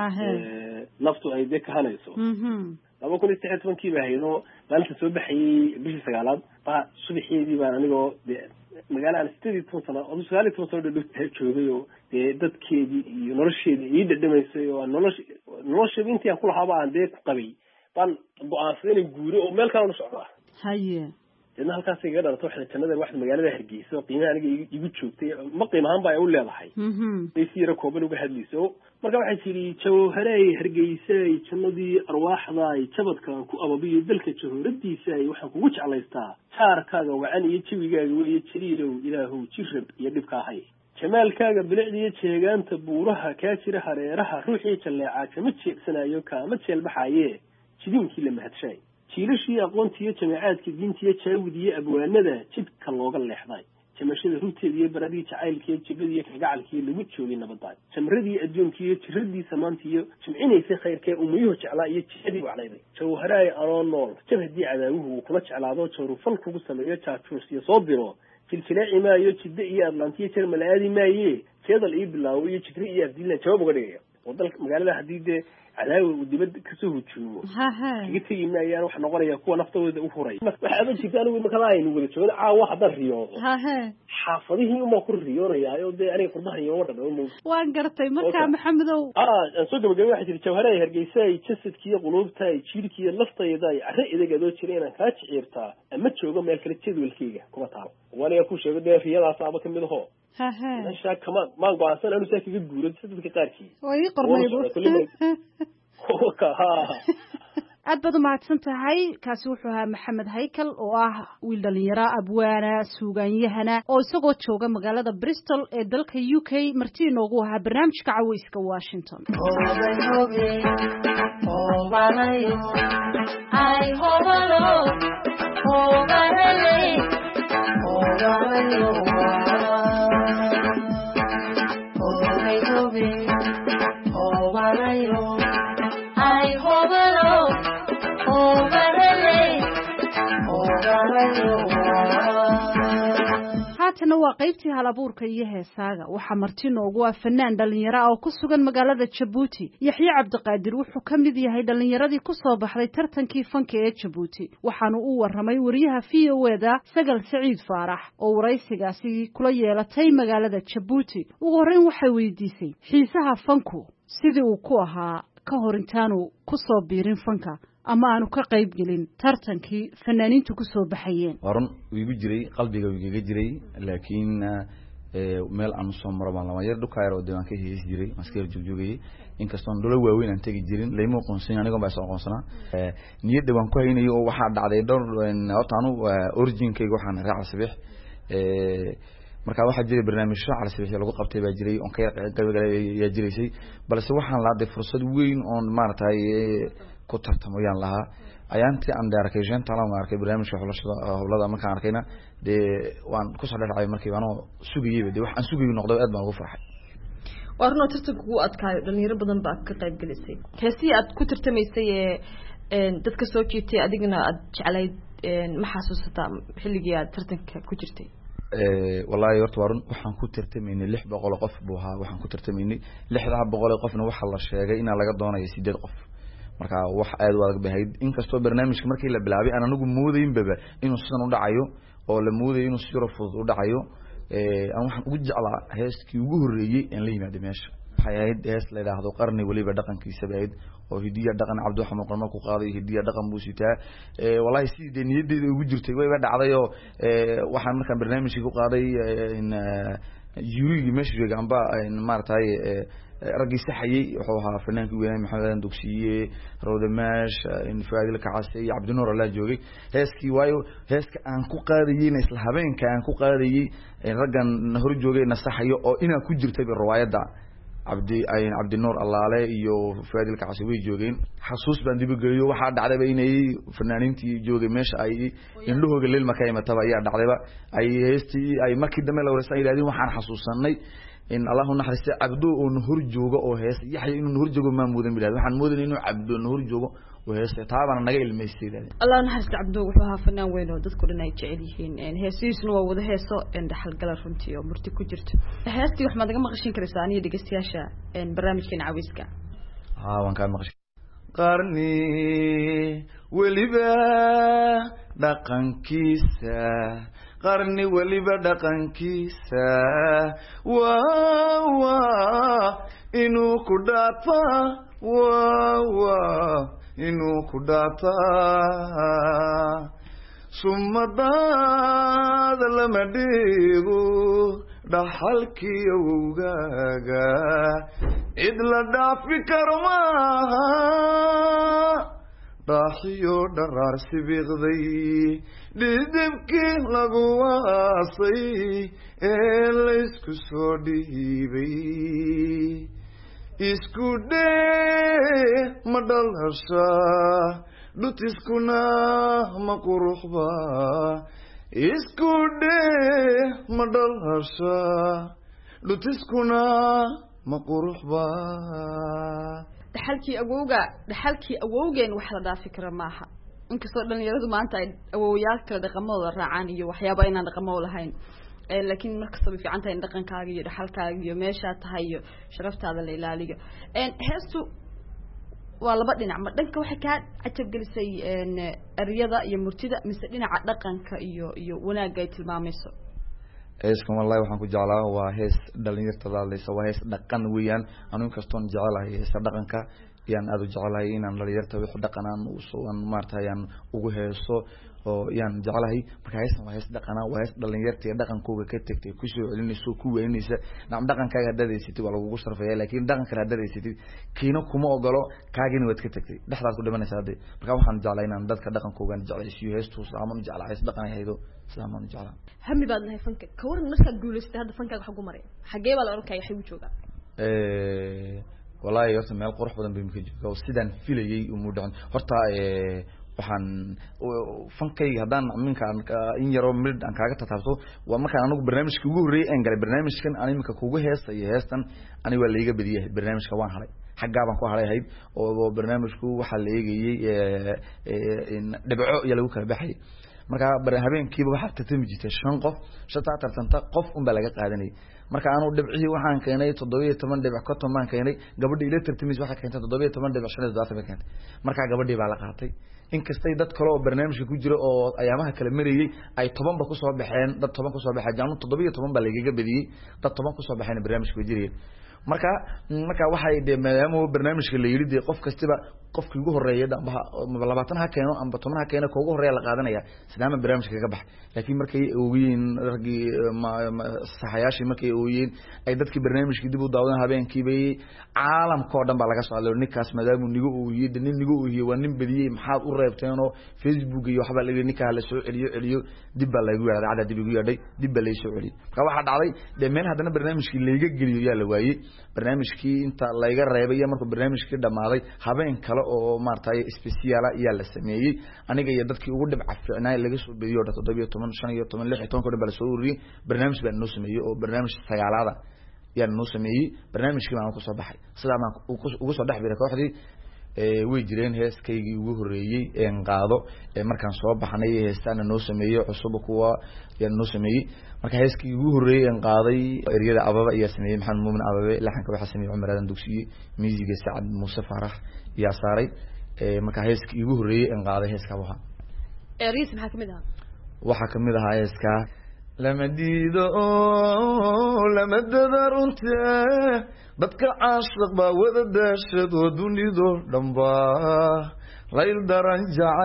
naftu ay de ka hanayso laba kun iyo saddex iyo tobankii baa haydo maalinta soo baxayay bishii sagaalaad baa subaxeedii baan anigoo dee magaalo aan sideed iyo toban sano oo sagaal iyo toban sano dhadhow joogay oo dee dadkeedii iyo nolosheedii ii dhadhamaysay oo nolosh nolosheedii intii aan ku lahaaba aan dee ku qabay baan go-aansaday inaan guuro oo meel kale u socdaa haye deedna halkaas iga dhalato waxay jannada waxda magaalada Hargeysa oo qiimaha aniga igu joogtay ma qiimahan baa ay u leedahay ee si yara kooban uga hadlayso marka waxay tiri jawharay Hargeysa jannadii arwaaxda ay jabadka ku ababiyo dalka jahoradiisa ay waxaan kugu jeclaystaa saarkaaga wacan iyo jawigaaga weeye jiriirow ilaahu jirab iyo dhibka ahay jamaalkaaga bilicdiyo jeegaanta buuraha ka jira hareeraha ruuxii jaleeca kama jeegsanayo kaama jeelbaxaye jidinkii la mahadshay jiilashii aqoontiyo jamaacadka diintiyo jaawidiyo abwaanada jidka looga leexday jamashada runteeda iyo baradii jacaylkiyo jibadiyo kalgacalkiyo lagu joogay nabadda jamradii adduunkiyo jiradii samaantiyo jimcinaysay khayrkee umuyuhu jeclaa iyo jihadii waclayday jawharaay anoo nool jabhadii cadaawuhu kula jeclaado joorufal kugu sameeyo jaajuus iyo soo diro jiljileeci maayo jidda iyo atlantiya jermal aadi maaye jeedal ii bilaawo iyo jigri iyo afdiilan jawaab uga dhigaya oo dalka magaalada haddii dee cadaawi uu dibadda kasoo hujuumo kaga tegi maayaan waxa noqonaya kuwa naftooda u huray waxa aban jirta anigu markaa aynu wada joogno caawa haddaan riyoodo xaafadihii uma ku riyoonayaayo dee aniga qurbaha riyooma dhadhamo waan gartay markaa maxamedow aan soo gabagabay waxaa jira jawharaha hargeysa ay jasadkiiyo quluubta ay jiirkiiyo laftayda ay carre idagado jira inaan kaa jiciirtaa ama joogo meel kale jadwalkeyga kuma taalo waniga ku sheego dee riyadaas aba kamid aho meesha kama maan go-aansan anu saa kaga guuran si dadka qaarkii way qornaydu aad baad umahadsan tahay kaasi wuxuu ahaa maxamed haykal oo ah wiil dhalinyaro abwaana suugaanyahana oo isagoo jooga magaalada bristol ee dalka u k marti inoogu ahaa barnaamijka caweyska washington haatana waa qaybtii halabuurka iyo heesaaga waxaa marti noogu ah fanaan dhalinyaro ah oo ku sugan magaalada Jabuuti Yaxye Cabdiqaadir wuxuu ka mid yahay dhalinyaradii ku soo baxday tartankii fanka ee Jabuuti waxaanu u waramay wariyaha V O A da Sagal Saciid Faarax oo waraysigaasi kula yeelatay magaalada Jabuuti ugu horreyn waxay weydiisay xiisaha fanku sidii uu ku ahaa ka hor intaanu ku soo biirin fanka ama aanu ka qayb gelin tartankii fanaaniintu ku soo baxayeen waran wiigu jiray qalbiga wiiga jiray laakiin meel aan soo maro baan lama yar dhukaayro deewan ka hees jiray maskeel joogjoogay in kastoon dolo waaweyn aan tagi jirin leeymo qoonsan aniga baa soo qoonsana niyadda waan ku haynayo oo waxa dhacday dhowr horta anu originkayga waxaan raaca sabiix marka waxa jiray barnaamij shaacal sabiix lagu qabtay baa jiray on ka qaybgalay jiraysay balse waxaan laaday fursad weyn oo maartay ku tartamayaan lahaa ayaantii aan daarkay shan talaan arkay barnaamijka xulashada hawlada markaan arkayna de waan ku soo dhacay markii aan sugayay de wax aan sugayay noqdo aad baan ugu farxay warno tartanku uu adkaayo dhalinyaro badan baa ka qayb galisay heesii aad ku tartamaysay ee dadka soo jeetay adiguna aad jeclayd ma xasuusataa xilligii aad tartanka ku jirtay ee wallahi horta warun waxaan ku tartamaynay lix boqol qof buu ahaa waxaan ku tartamaynay lixda boqol qofna waxa la sheegay in laga doonayo sideed qof marka wax aad u adag bahayd inkastoo barnaamijka markii la bilaabay aan anagu moodayn baba inuu sidan u dhacayo oo la mooday inuu si fudud u dhacayo ee aan waxaan ugu jeclaa heeskii ugu horeeyay in la yimaado meesha waxay ahayd hees la yiraahdo qarni waliba dhaqankiisa bayd oo hidiya dhaqan Cabdi Xamed Qorma ku qaaday hidiya dhaqan buu sitaa ee wallahi sidii niyadeeda ugu jirtay way dhacday oo ee waxaan markaan barnaamijka ku qaaday in yuri meesha joogay amba maartay ragii saxayay wuxuu ahaa fanaanka weynaa maxamed dugsiye roodamash in faadil ka casay Cabdi Nuur la joogay heeskii waayo heeska aan ku qaadayeen isla habeenka aan ku qaadayay raggan hor joogay nasaxayo oo ina ku jirtay riwaayada Cabdi ay Cabdi Nuur Allaale iyo faadil ka casay way joogeen xasuus baan dib u geliyo waxa dhacday inay fanaaniintii joogay meesha ay indhahooga leel ma ka imataba ayaa dhacdayba ay heestii ay markii dambe la warsan ilaadin waxaan xasuusanay in Allahu naxariisto Cabdu oo nuhur joogo oo hees Yaxye inuu nuhur joogo ma muudan bilaad waxaan moodan inuu Cabdu nuhur joogo oo hees taabana naga ilmeysay Allah naxariisto Cabdu wuxuu ahaa fanaan weyn oo dadku dhan ay jecel yihiin in heesiisna waa wada heeso in dhaxal gal runtii oo murti ku jirto heestii wax ma naga maqashin karaysaa aniga dhageystayaasha in barnaamijkan caweyska haa waan ka maqashin qarni waliba dhaqankiisa qarni waliba dhaqankiisa waa waa inuu ku dhaata waa waa inuu ku dhaata sumadaada lama dhigo dhaxalkii awowgaaga cid la dhaafi karo maaha raaxiyo dharaar sibiqday dhidibkii lagu waasay ee laysku soo dhiibay isku dhee ma dhalasha dhutiskuna ma quruxba isku dhee ma dhalasha dhutiskuna ma quruxba dhaxalkii awowga dhaxalkii awowgeen wax la dhaafi karo maaha inkastoo dhalinyaradu maanta ay awowyaal kala dhaqamadooda raacaan iyo waxyaabo inaan dhaqamo lahayn laakiin markasta way fiican tahay in dhaqankaaga iyo dhaxalkaaga iyo meesha tahay iyo sharaftaada la ilaaliyo heestu waa laba dhinac ma dhanka waxay ka cajab gelisay eriyada iyo murtida mise dhinaca dhaqanka iyo iyo wanaagga ay tilmaamayso heeskan wallahi waxaan ku jeclaa waa hees dhalinyartada hadlaysa waa hees dhaqan weeyaan anu inkastoon jecelahay heesa dhaqanka yaan aad u jecelahay inaan dhalinyarta wixii dhaqan aan usoo maartay aan ugu heeso oo yaan jecelahay marka heestan waa hees dhaqana waa hees dhalinyarta iyo dhaqankooda ka tagtay ku soo celinayso ku weynaysa nacam dhaqankaaga hadadeysatid waa lagugu sharfaya laakiin dhaqanka hadadeysatid kiina kuma ogolo kaagina waad ka tagtay dhexdaad ku dhimanaysa hadii marka waxaan jeclahay inaan dadka dhaqankooda jeclaysiyo heestu saaman jeclahay hees dhaqan haydo saaman jeclahay hami baad nahay fanka ka waran markaad guulaystay hadda fankaaga xagu maray xagee baa la oran kayaa xagu jooga ee wallahi horta meel qurux badan bay imika jooga oo sidaan filayay u mudaan horta ee waxaan fankayga haddaan minkaan in yaroo mid aan kaaga tataabto waa markaan anigu barnaamijka ugu horreeyay aan galay barnaamijkan aan iminka kugu heestayo heestan ani waa laiga badiyay barnaamijka waan haray xaggaa baan ku haray ahayd oo barnaamijku waxaa la eegayey dhibco iyo lagu kala baxayay marka habeenkiiba waxaa tartami jirtay shan qof shantaa tartanta qof unbaa laga qaadanayay marka aanu dhibcihii waxaan keenay toddoba iyo toban dhibic konton baan keenay gabadhii ila tartamaysa waxay keentay toddoba iyo toban dhibic shan iyo toddobaatan bay keentay markaa gabadhii baa la qaatay inkastay dad kale oo barnaamijka ku jira oo ayaamaha kala marayay ay toban ba ku soo baxeen dad toban ku soo baxay jaanu toddoba iyo toban baa lagaga badiyay dad toban ku soo baxayna barnaamijka way jireen marka marka waxay de maadaama barnaamijka la yiri qof kastiba qofkii ugu horeeyay amba labaatan ha keeno amba toban ha keeno koogu horeeya la qaadanaya sidaama barnaamijka ka bax laakiin markay oogeen ragi saxayaashi markay oogeen ay dadkii barnaamijka dib u daawadaan habeenkii bay caalamka oo dhan baa laga soo hadlay ninkaas maadaama nigu uu yid nin nigu uu yahay waa nin badiyay maxaad u reebteen oo Facebook iyo waxba laga ninka la soo celiyo celiyo dib baa lagu yiraahdaa cadad dib ugu yeedhay dib baa la soo celiyay marka waxa dhacday dhammaan hadana barnaamijkii layga geliyo yaa la waayay barnaamijkii inta layga reebay markuu barnaamijkii dhamaaday habeen kale oo maartay special ah yaa la sameeyay aniga iyo dadkii ugu dhibca fiicnaa laga soo badiyo toddoba iyo toban shan iyo toban lix iyo toban bal soo uriyay barnaamij baan noo sameeyay oo barnaamij sagaalada yaa noo sameeyay barnaamijkii baan ku soo baxay sida aan ugu soo dhaxbiray kooxdii ee way jireen heeskaygii ugu horeeyay een qaado ee markaan soo baxnay heestaana noo sameeyay cusub kuwa yaa noo sameeyay marka heeskii ugu horeeyay aan qaaday eriyada ababa iyo sameeyay maxamed muumin ababe laxanka waxa sameeyay Umar Aadan Dugsiye musiga Saad Muuse Farax ya saaray ee marka heeskii ugu horeeyay aan qaaday heeska waxa eriis maxaa kamid ah waxa kamid ah heeska lama diido lama dadarunta dadka caashiq baa wada daashado dunido dhanba layl daran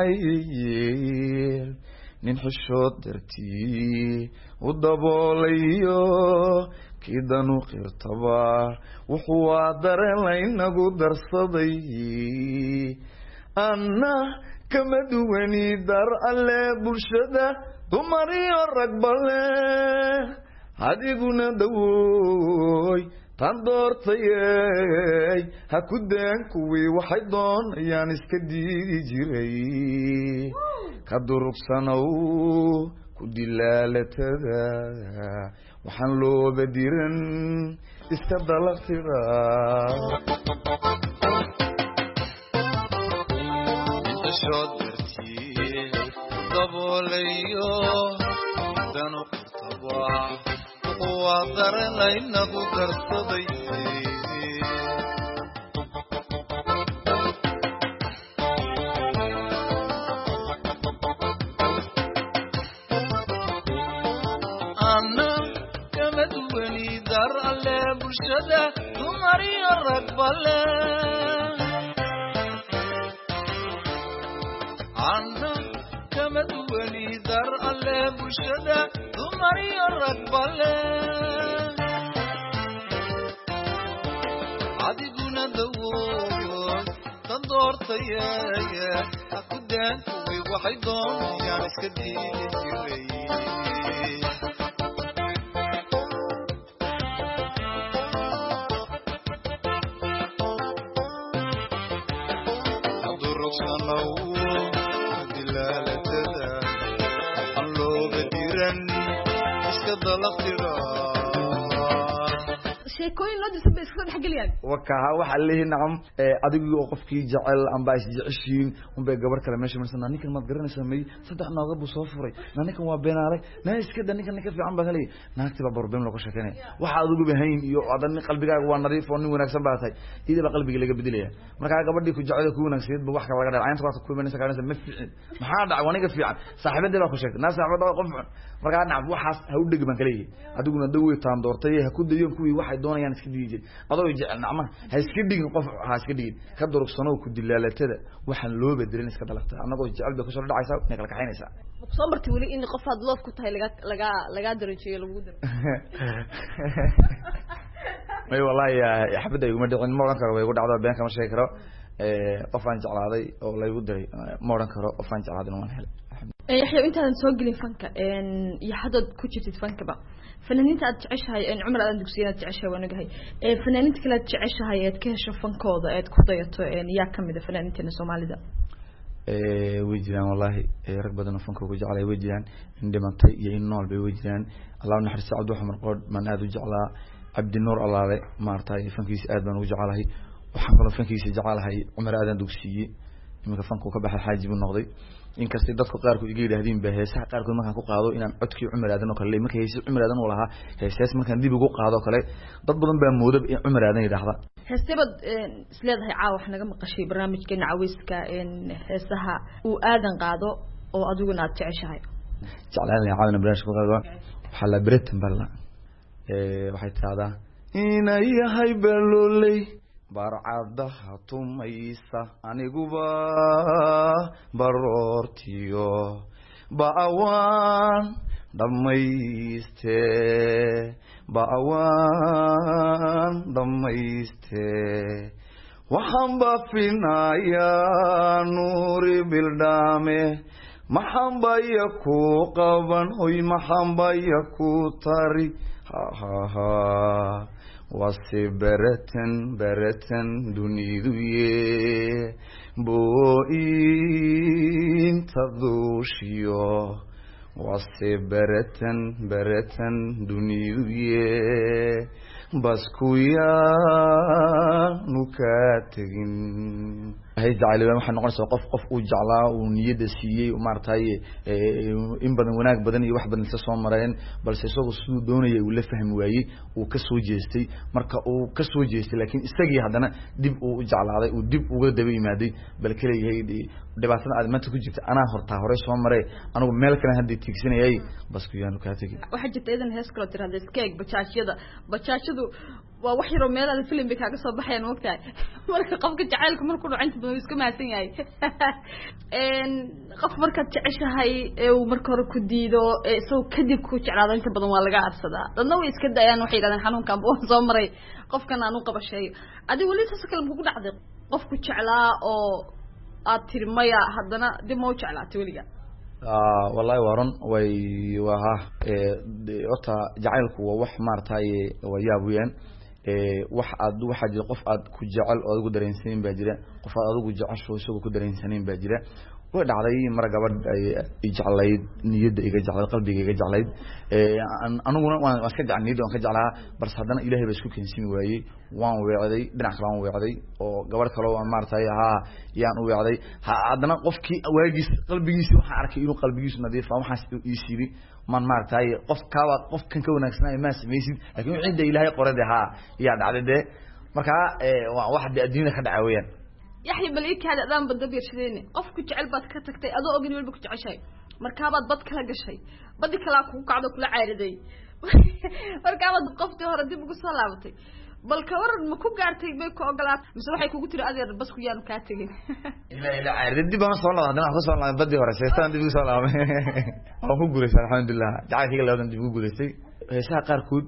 jacayl nin xishood dartii u daboolayo kidanu qirtaba wuxuu waa dareen laynagu darsaday anna kama duwani dar alle bulshada dumar iyo rag bale adiguna dawoy tan doortayay ha ku deen kuwii waxay doonayaan iska diidi jiray ka durugsanow ku dilaalatada waxaan looba diran iska dalaqtira daboolayo danu qirtaba waa daran laynagu darsaday ana kama duwani dar alle bulshada dumar iyo rag bale ana kama duwani dar alle bulshada dumar iyo rag bale adiguna dawoy tan doortayay ha ku deen kuwii waxay doonayaan iska diidi jiray sheekooyin loo disay iska dhaxgaliyaan waka waxa leeyahay nacam adigu oo qofkii jecel amba is jeceshiin un bay gabar kale meesha marsan ninkan ma garanaysaa may saddex nooga buu soo furay ninkan waa beenaalay na iska dhan ninkan ninka fiican baa kale naagti ba barbeem lagu sheekanay waxa adigu bahayn iyo adan qalbigaaga waa nadiif oo nin wanaagsan baa tahay idaba qalbiga laga beddelaya marka gabadhii ku jecel ku wanaagsan ba wax kale laga dhacaynta waxa ku imanaysa kaanaysa ma fiicin maxaa dhacay waniga fiican saaxiibada baa ku sheegtay naas saaxiibada qof marka nacab waxaas ha u dhigman kale adiguna dawey taan doortay ha ku dayo kuwii waxay doonayaan iska diijin adoo jecel nacma ha iska dhigin qof ha iska dhigin ka durugsano ku dilaalatada waxaan loo bedelin iska dalabta anagoo jecel bay ku soo dhacaysa inay kala kaxaynaysa soo martii wali in qof aad loof ku tahay laga laga laga darajeeyo lagu daro may wallahi xabada igu ma dhicin ma oran karo way igu dhacdo been kama sheegi karo ee qof aan jeclaaday oo la igu diray ma oran karo qof aan jeclaaday waan helay yaxya intaan soo gelin fanka een iyo hadad ku jirtid fanka ba fanaaniinta aad jeceshahay in Umar aad dugsiga jeceshahay wanaagahay ee fanaaniinta kale jeceshahay ee ka hesho fankooda ee ku dayato een yaa kamid ah fanaaniinta Soomaalida ee wajiraan wallahi rag badan oo fanka ugu jeclay wajiraan in dhimantay iyo in nool bay wajiraan Allah naxariis Cabdi Xamar qood man aad u jeclaa Cabdi Nuur Allaale maartay fankiisa aad baan ugu jeclahay waxaan kaloo fankiisa jeclahay Umar aadan dugsiga iminka fanku ka baxay xaajib uu noqday in kastay dadku qaar ku iga yiraahdeen ba heesaha qaar ku markaan ku qaado inaan codkii Umar aadan oo kale markay heesaha Umar aadan oo lahaa heesaas markaan dib ugu qaado kale dad badan baa moodab in Umar aadan yiraahda heesabad isleedahay caaw wax naga maqashay barnaamijkeena caweyska in heesaha uu aadan qaado oo adiguna aad jeceshahay jeclaan la caawina barnaamijka qaado waxa la baritan balla ee waxay tiraahdaa inay yahay balolay barcadaha tumaysa aniguba barortiyo baawan dhamayste baawan dhamayste waxaan baafinayaa nuuri bildhaame maxaan baya ku qaban hoy maxaan baya ku tari ha ha ha wasi bereten bereten duniduye bo intadushiyo wasi bereten bereten duniduye baskuya nukategin hay jacayl waxaan noqonaysaa qof qof uu jeclaa uu niyada siiyay u maartay in badan wanaag badan iyo wax badan ka soo mareen balse isagoo sidoo doonayay uu la fahmi waayay uu ka soo jeestay marka uu ka soo jeestay laakiin isagii hadana dib uu u jeclaaday uu dib uga daba yimaaday bal kaleeyahay dhibaatada aad maanta ku jirta ana horta hore soo maray anigu meel kale hadii tiigsanayay bas ku yaanu ka tagin waxa jirta idan hees kale tirada skeeg bajaajyada bajaajyadu waa wax yar oo meel aan film ka soo baxayaan waqtiga marka qofka jacaylku markuu dhacinta badan iska maasan yahay een qof marka jeceshahay ee uu marka hore ku diido ee soo kadib ku jeclaado inta badan waa laga arsadaa dadna way iska dayaan waxay yiraahdaan xanuunkan buu soo maray qofkan aanu qabashay adigu wali taas kale ku dhacday qofku jeclaa oo aad tirmaya hadana dib ma u jeclaatay waliga ah wallahi waran way waha ee ota jacaylku waa wax maartay waa yaabuyaan ee wax aad waxa jira qof aad ku jecel oo ugu dareensaneen baa jira qof aad ugu jecesho isagoo ku dareensaneen baa jira way dhacday mar gabadh ay jeclayd niyada iga jeclayd qalbiga iga jeclayd ee anuguna waan iska jecel niyada waan ka jeclaa bas hadana ilaahay baa isku keensin waayay waan weecday dhinac kale waan weecday oo gabadh kale oo maartay ha yaan u weecday hadana qofkii waagiis qalbigiisa waxa arkay inuu qalbigiisu nadiif ah waxa ii siibay man maartay qof ka qof kan ka wanaagsanaa ma sameeysid laakiin wixii ilaahay qorade ha yaa dhacday marka waa wax adduunka ka dhacayaan yaxya baliik hada adaan badab yarshadeen qofku jecel baad ka tagtay adoo ogin walba ku jeceshay marka baad bad kala gashay badi kala ku kacdo kula caariday marka baad qoftii hore dib ugu soo laabatay bal ka waran ma ku gaartay bay ku ogolaat mise waxay kugu tiri adeer bas ku yaan ka tagin ila ila caariday dib aan soo laabaday aan soo laabaday badi hore seestaan dib ugu soo laabay oo ku guuleysay alxamdulillah jacaylkiga labadan dib ugu guuleysay heesaha qaar kood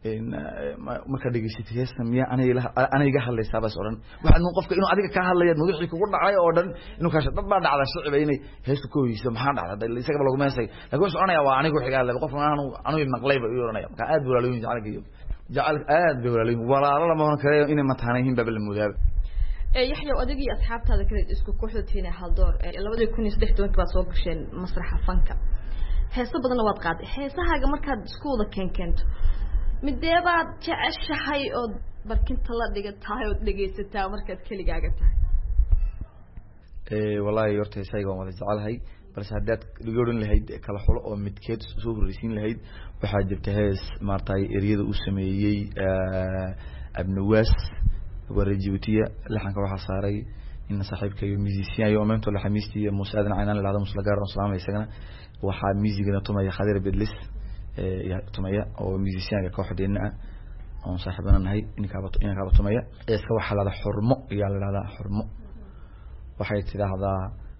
marka dhageysatay heesamiya aniga aniga hadlaysaa bas oran waxa qofka inuu adiga ka hadlayo madaxii kugu dhacay oo dhan inuu ka shaqad baa dhacday shicib inay heestu ku hoyso maxaa dhacday isaga lagu meesay laakiin soconaya waa anigu xigaa laba qof aan anigu maqlay baa yoranaya marka aad buu laalooyin jacaylkiyo jacal aad buu laalooyin walaalo lama oran karo inay mataanayn baa la mudaab ee yaxya adigii asxaabtaada kale isku kooxdatina hal door labada kun iyo saddex iyo toban baa soo gasheen masraxa fanka heeso badan waad qaaday heesahaaga markaad isku wada keen keento midee baad jeceshahay oo barkinta la dhigatahay oo dhageysataa markaad keligaaga tahay ee wallahi horta isayga waan wada jecelahay balse haddaad dhigoodin lahayd kala xulo oo midkeed soo horeysiin lahayd waxaa jirta hees maartay eriyada uu sameeyay abnawaas warajibtiya laxanka waxa saaray in saaxiibkayga musician iyo momento la xamiistiya musaadan aynaan laada muslagaar oo salaamay isagana waxa musiigana tumaya Khadir Bedlis ee tumaya oo musicianka kooxdeena ah oo saaxiibana nahay in ka bato in ka batumaya iska waxa la xurmo iyo la xurmo waxay tiraahdaa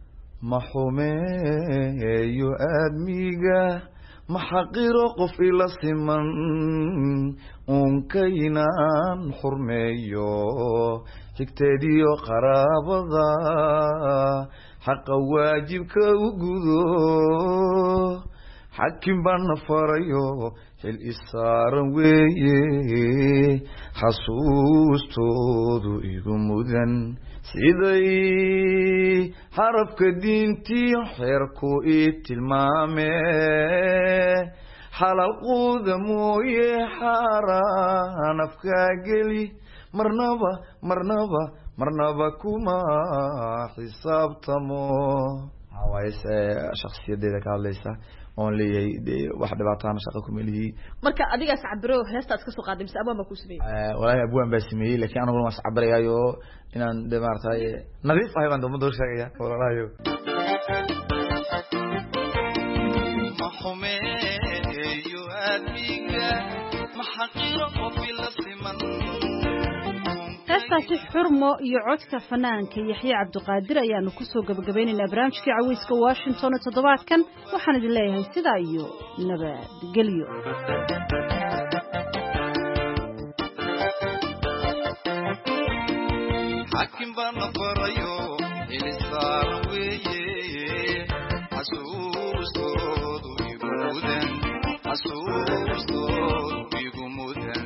maxumeeyo aadmiga maxaqiro qof ila siman unkaynaan xurmeeyo xigteediyo qaraabada xaqa waajibka u gudo xakim baan farayo hel isaaran weeye xasuustoodu igu mudan siday xarafka diintii xeerku ii tilmaame xalal quuda mooye xaaraan afkaa geli marnaba marnaba marnaba kuma xisaabtamo hawaayse shakhsiyadeeda ka hadlaysa oon leeyahay wax dhibaataan shaqo ku meeliyay marka adiga sacbiro heestaas ka soo qaadimsa abaan ba ku sameeyay ee walahi abwaan baa sameeyay laakiin anigu ma sacbirayo inaan demartay nadiif ahay baan doomo doorshaya walaalahayo maxumeeyo aadmiga maxaqiro qofila siman heestaasi xurmo iyo codka fanaanka Yaxye Cabdiqaadir ayaanu ku soo gabagabeynayna barnaamijkii caweyska Washington toddobaadkan waxaan idin leeyahay sidaa iyo nabadgelyo xakim baan farayo ilisar weeye xasuustoodu igu mudan xasuustoodu igu mudan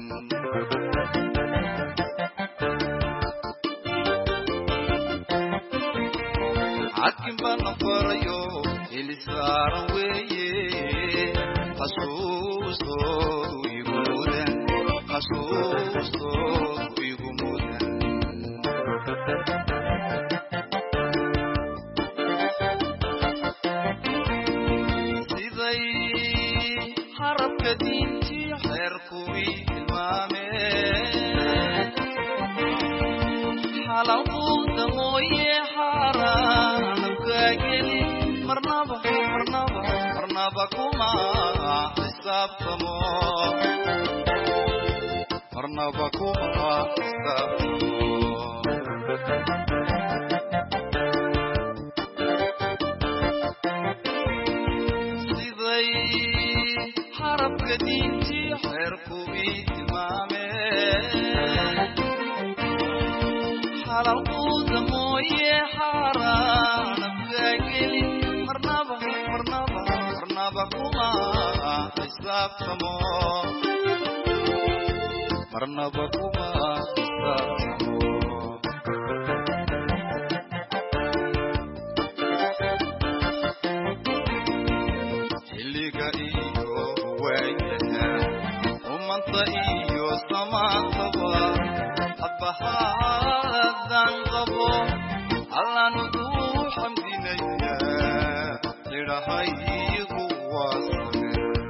حكم بنفريو إلسار ويه خصوص ويقودن خصوص ويقودن سيدي حرب كدينتي حركوي المامي حلقو دموي حرام كاجلي مرنبا مرنبا مرنبا كوما حساب تمو مرنبا كوما حساب تمو سيدي حرب كدينتي حركوي المامي حلقو دموي حرام كاجلي مرنبا مرنبا مرنبا كوما حساب تمو مرنبا كوما حساب تمو حلقا إيو وينها ومنط إيو سمانطبا أبها ذنقبو الله ندوح حمدنا لرهي قواصل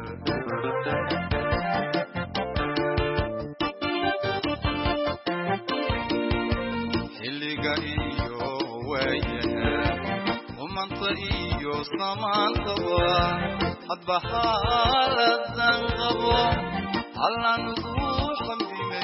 حلقا إيو وينها ومنط إيو سمانطبا أبها ذنقبو الله ندوح حمدنا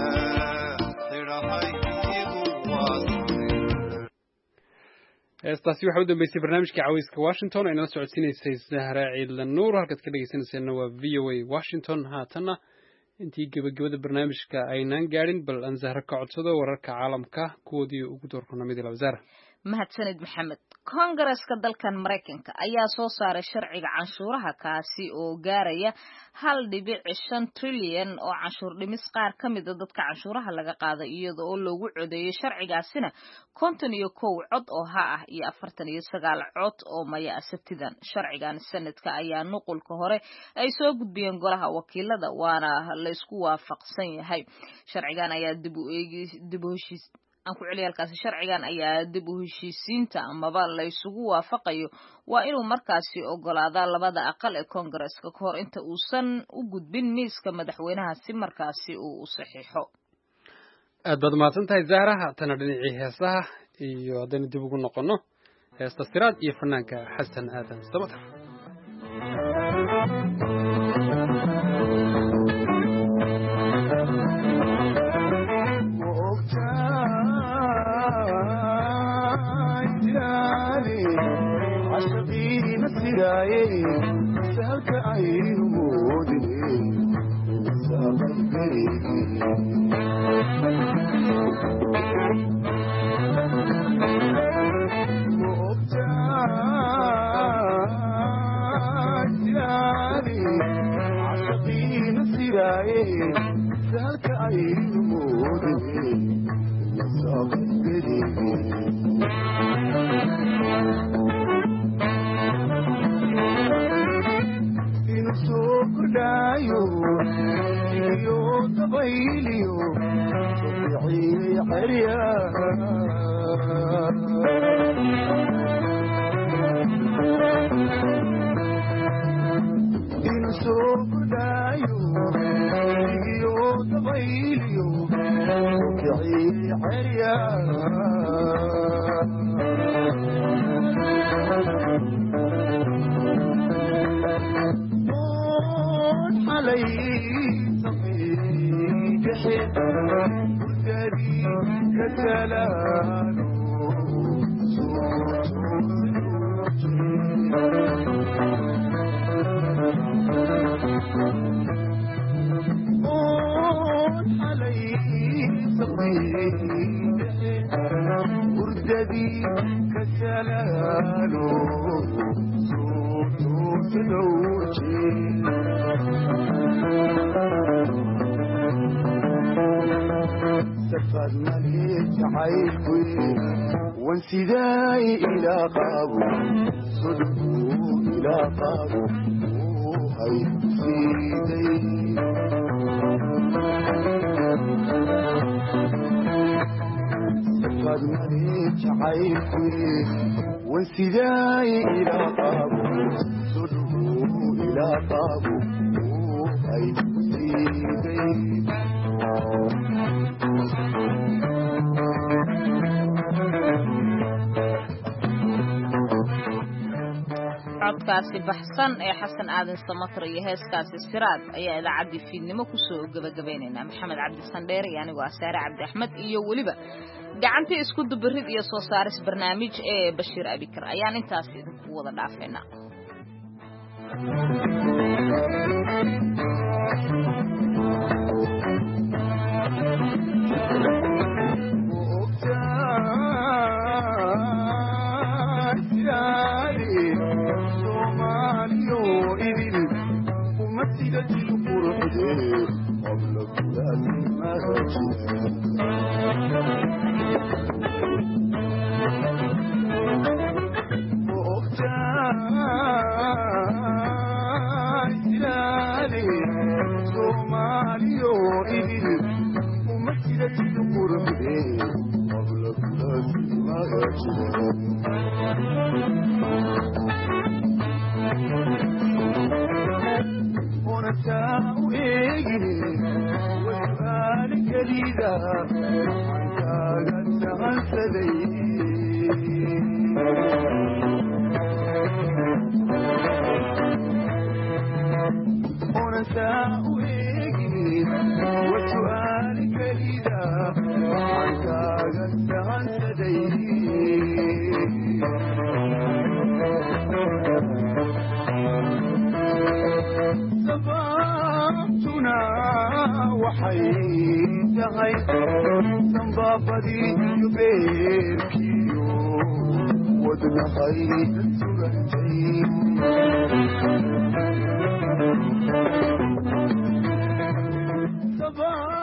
heestaasi waxa u dambeysay barnaamijka caweyska Washington ee nala socodsiinaysay Zahra Ciidla Nuur halkaad ka dhageysanaysaana waa V O A Washington haatanna intii gabagabada barnaamijka aynaan gaadhin bal aan Zahra ka codsado wararka caalamka kuwoodii ugu doorkona mid la wasaar mahadsanid maxamed. Kongareska dalkan Mareykanka ayaa soo saaray sharciga canshuuraha kaasi oo gaaraya hal dhibic shan trilyan oo canshuur dhimis qaar ka mid ah dadka canshuuraha laga qaado iyada oo loogu codeeyay sharcigaasina konton iyo kow cod oo ha ah iyo afartan iyo sagaal cod oo maya asabtidan. Sharcigan sanadka ayaa nuqulka hore ay soo gudbiyeen golaha wakiilada waana la isku waafaqsan yahay. Sharcigan ayaa dib u eegi dib u heshiis aan ku celiyo halkaas sharcigan ayaa dib u heshiisiinta amaba la isugu waafaqayo waa inuu markaasi ogolaada labada aqal ee Kongareska ka hor inta uusan u gudbin miiska madaxweynaha si markaasi uu u saxiixo. aad baad mahadsantahay Zahra tan dhinacii heesaha iyo haddana dib ugu noqono heesta Siraad iyo fanaanka Xasan Aadan Samatar. سهلك عين مودني ساقل قريبي مؤبتاج جاني عشقين سرايين سهلك عين مودني ساقل قريبي dayo iyo tabayliyo sabici xariya inu soo dayo iyo tabayliyo sabici xariya علي صفيك حب وداري كسلان صوت علي صفيك حب وداري كسلان صوت سلوتي سفر مليت عيبي وانسداي إلى قابو صدقوا إلى قابو وهي سيدي سفر مليت عيبي وانسداي إلى قابو صدقوا إلى قابو وهي سيدي codkaasi baxsan ee Xasan Aadan Samatar iyo heeskaasi Siraad ayaa idaacadii fiidnimo ku soo gabagabeynayna. Maxamed Cabdi Sandheer iyo anigu Asaare Cabdi Axmed iyo waliba gacantii isku dubarid iyo soo saaris barnaamij ee Bashiir Abikar ayaan intaas idinku wada dhaafeynaa. ومسيلة القرب قبل كلام ما وأختاي سلالي صوماليو إبل ومسيلة القرب قبل كلام ما ونساء إيجني وسؤالك لذا عنك قد تغسلي ونساء إيجني وسؤالك لذا عنك قد تغسلي صبابتنا وحيد غير صنبابدي يبيركيو ودنا خير سرتين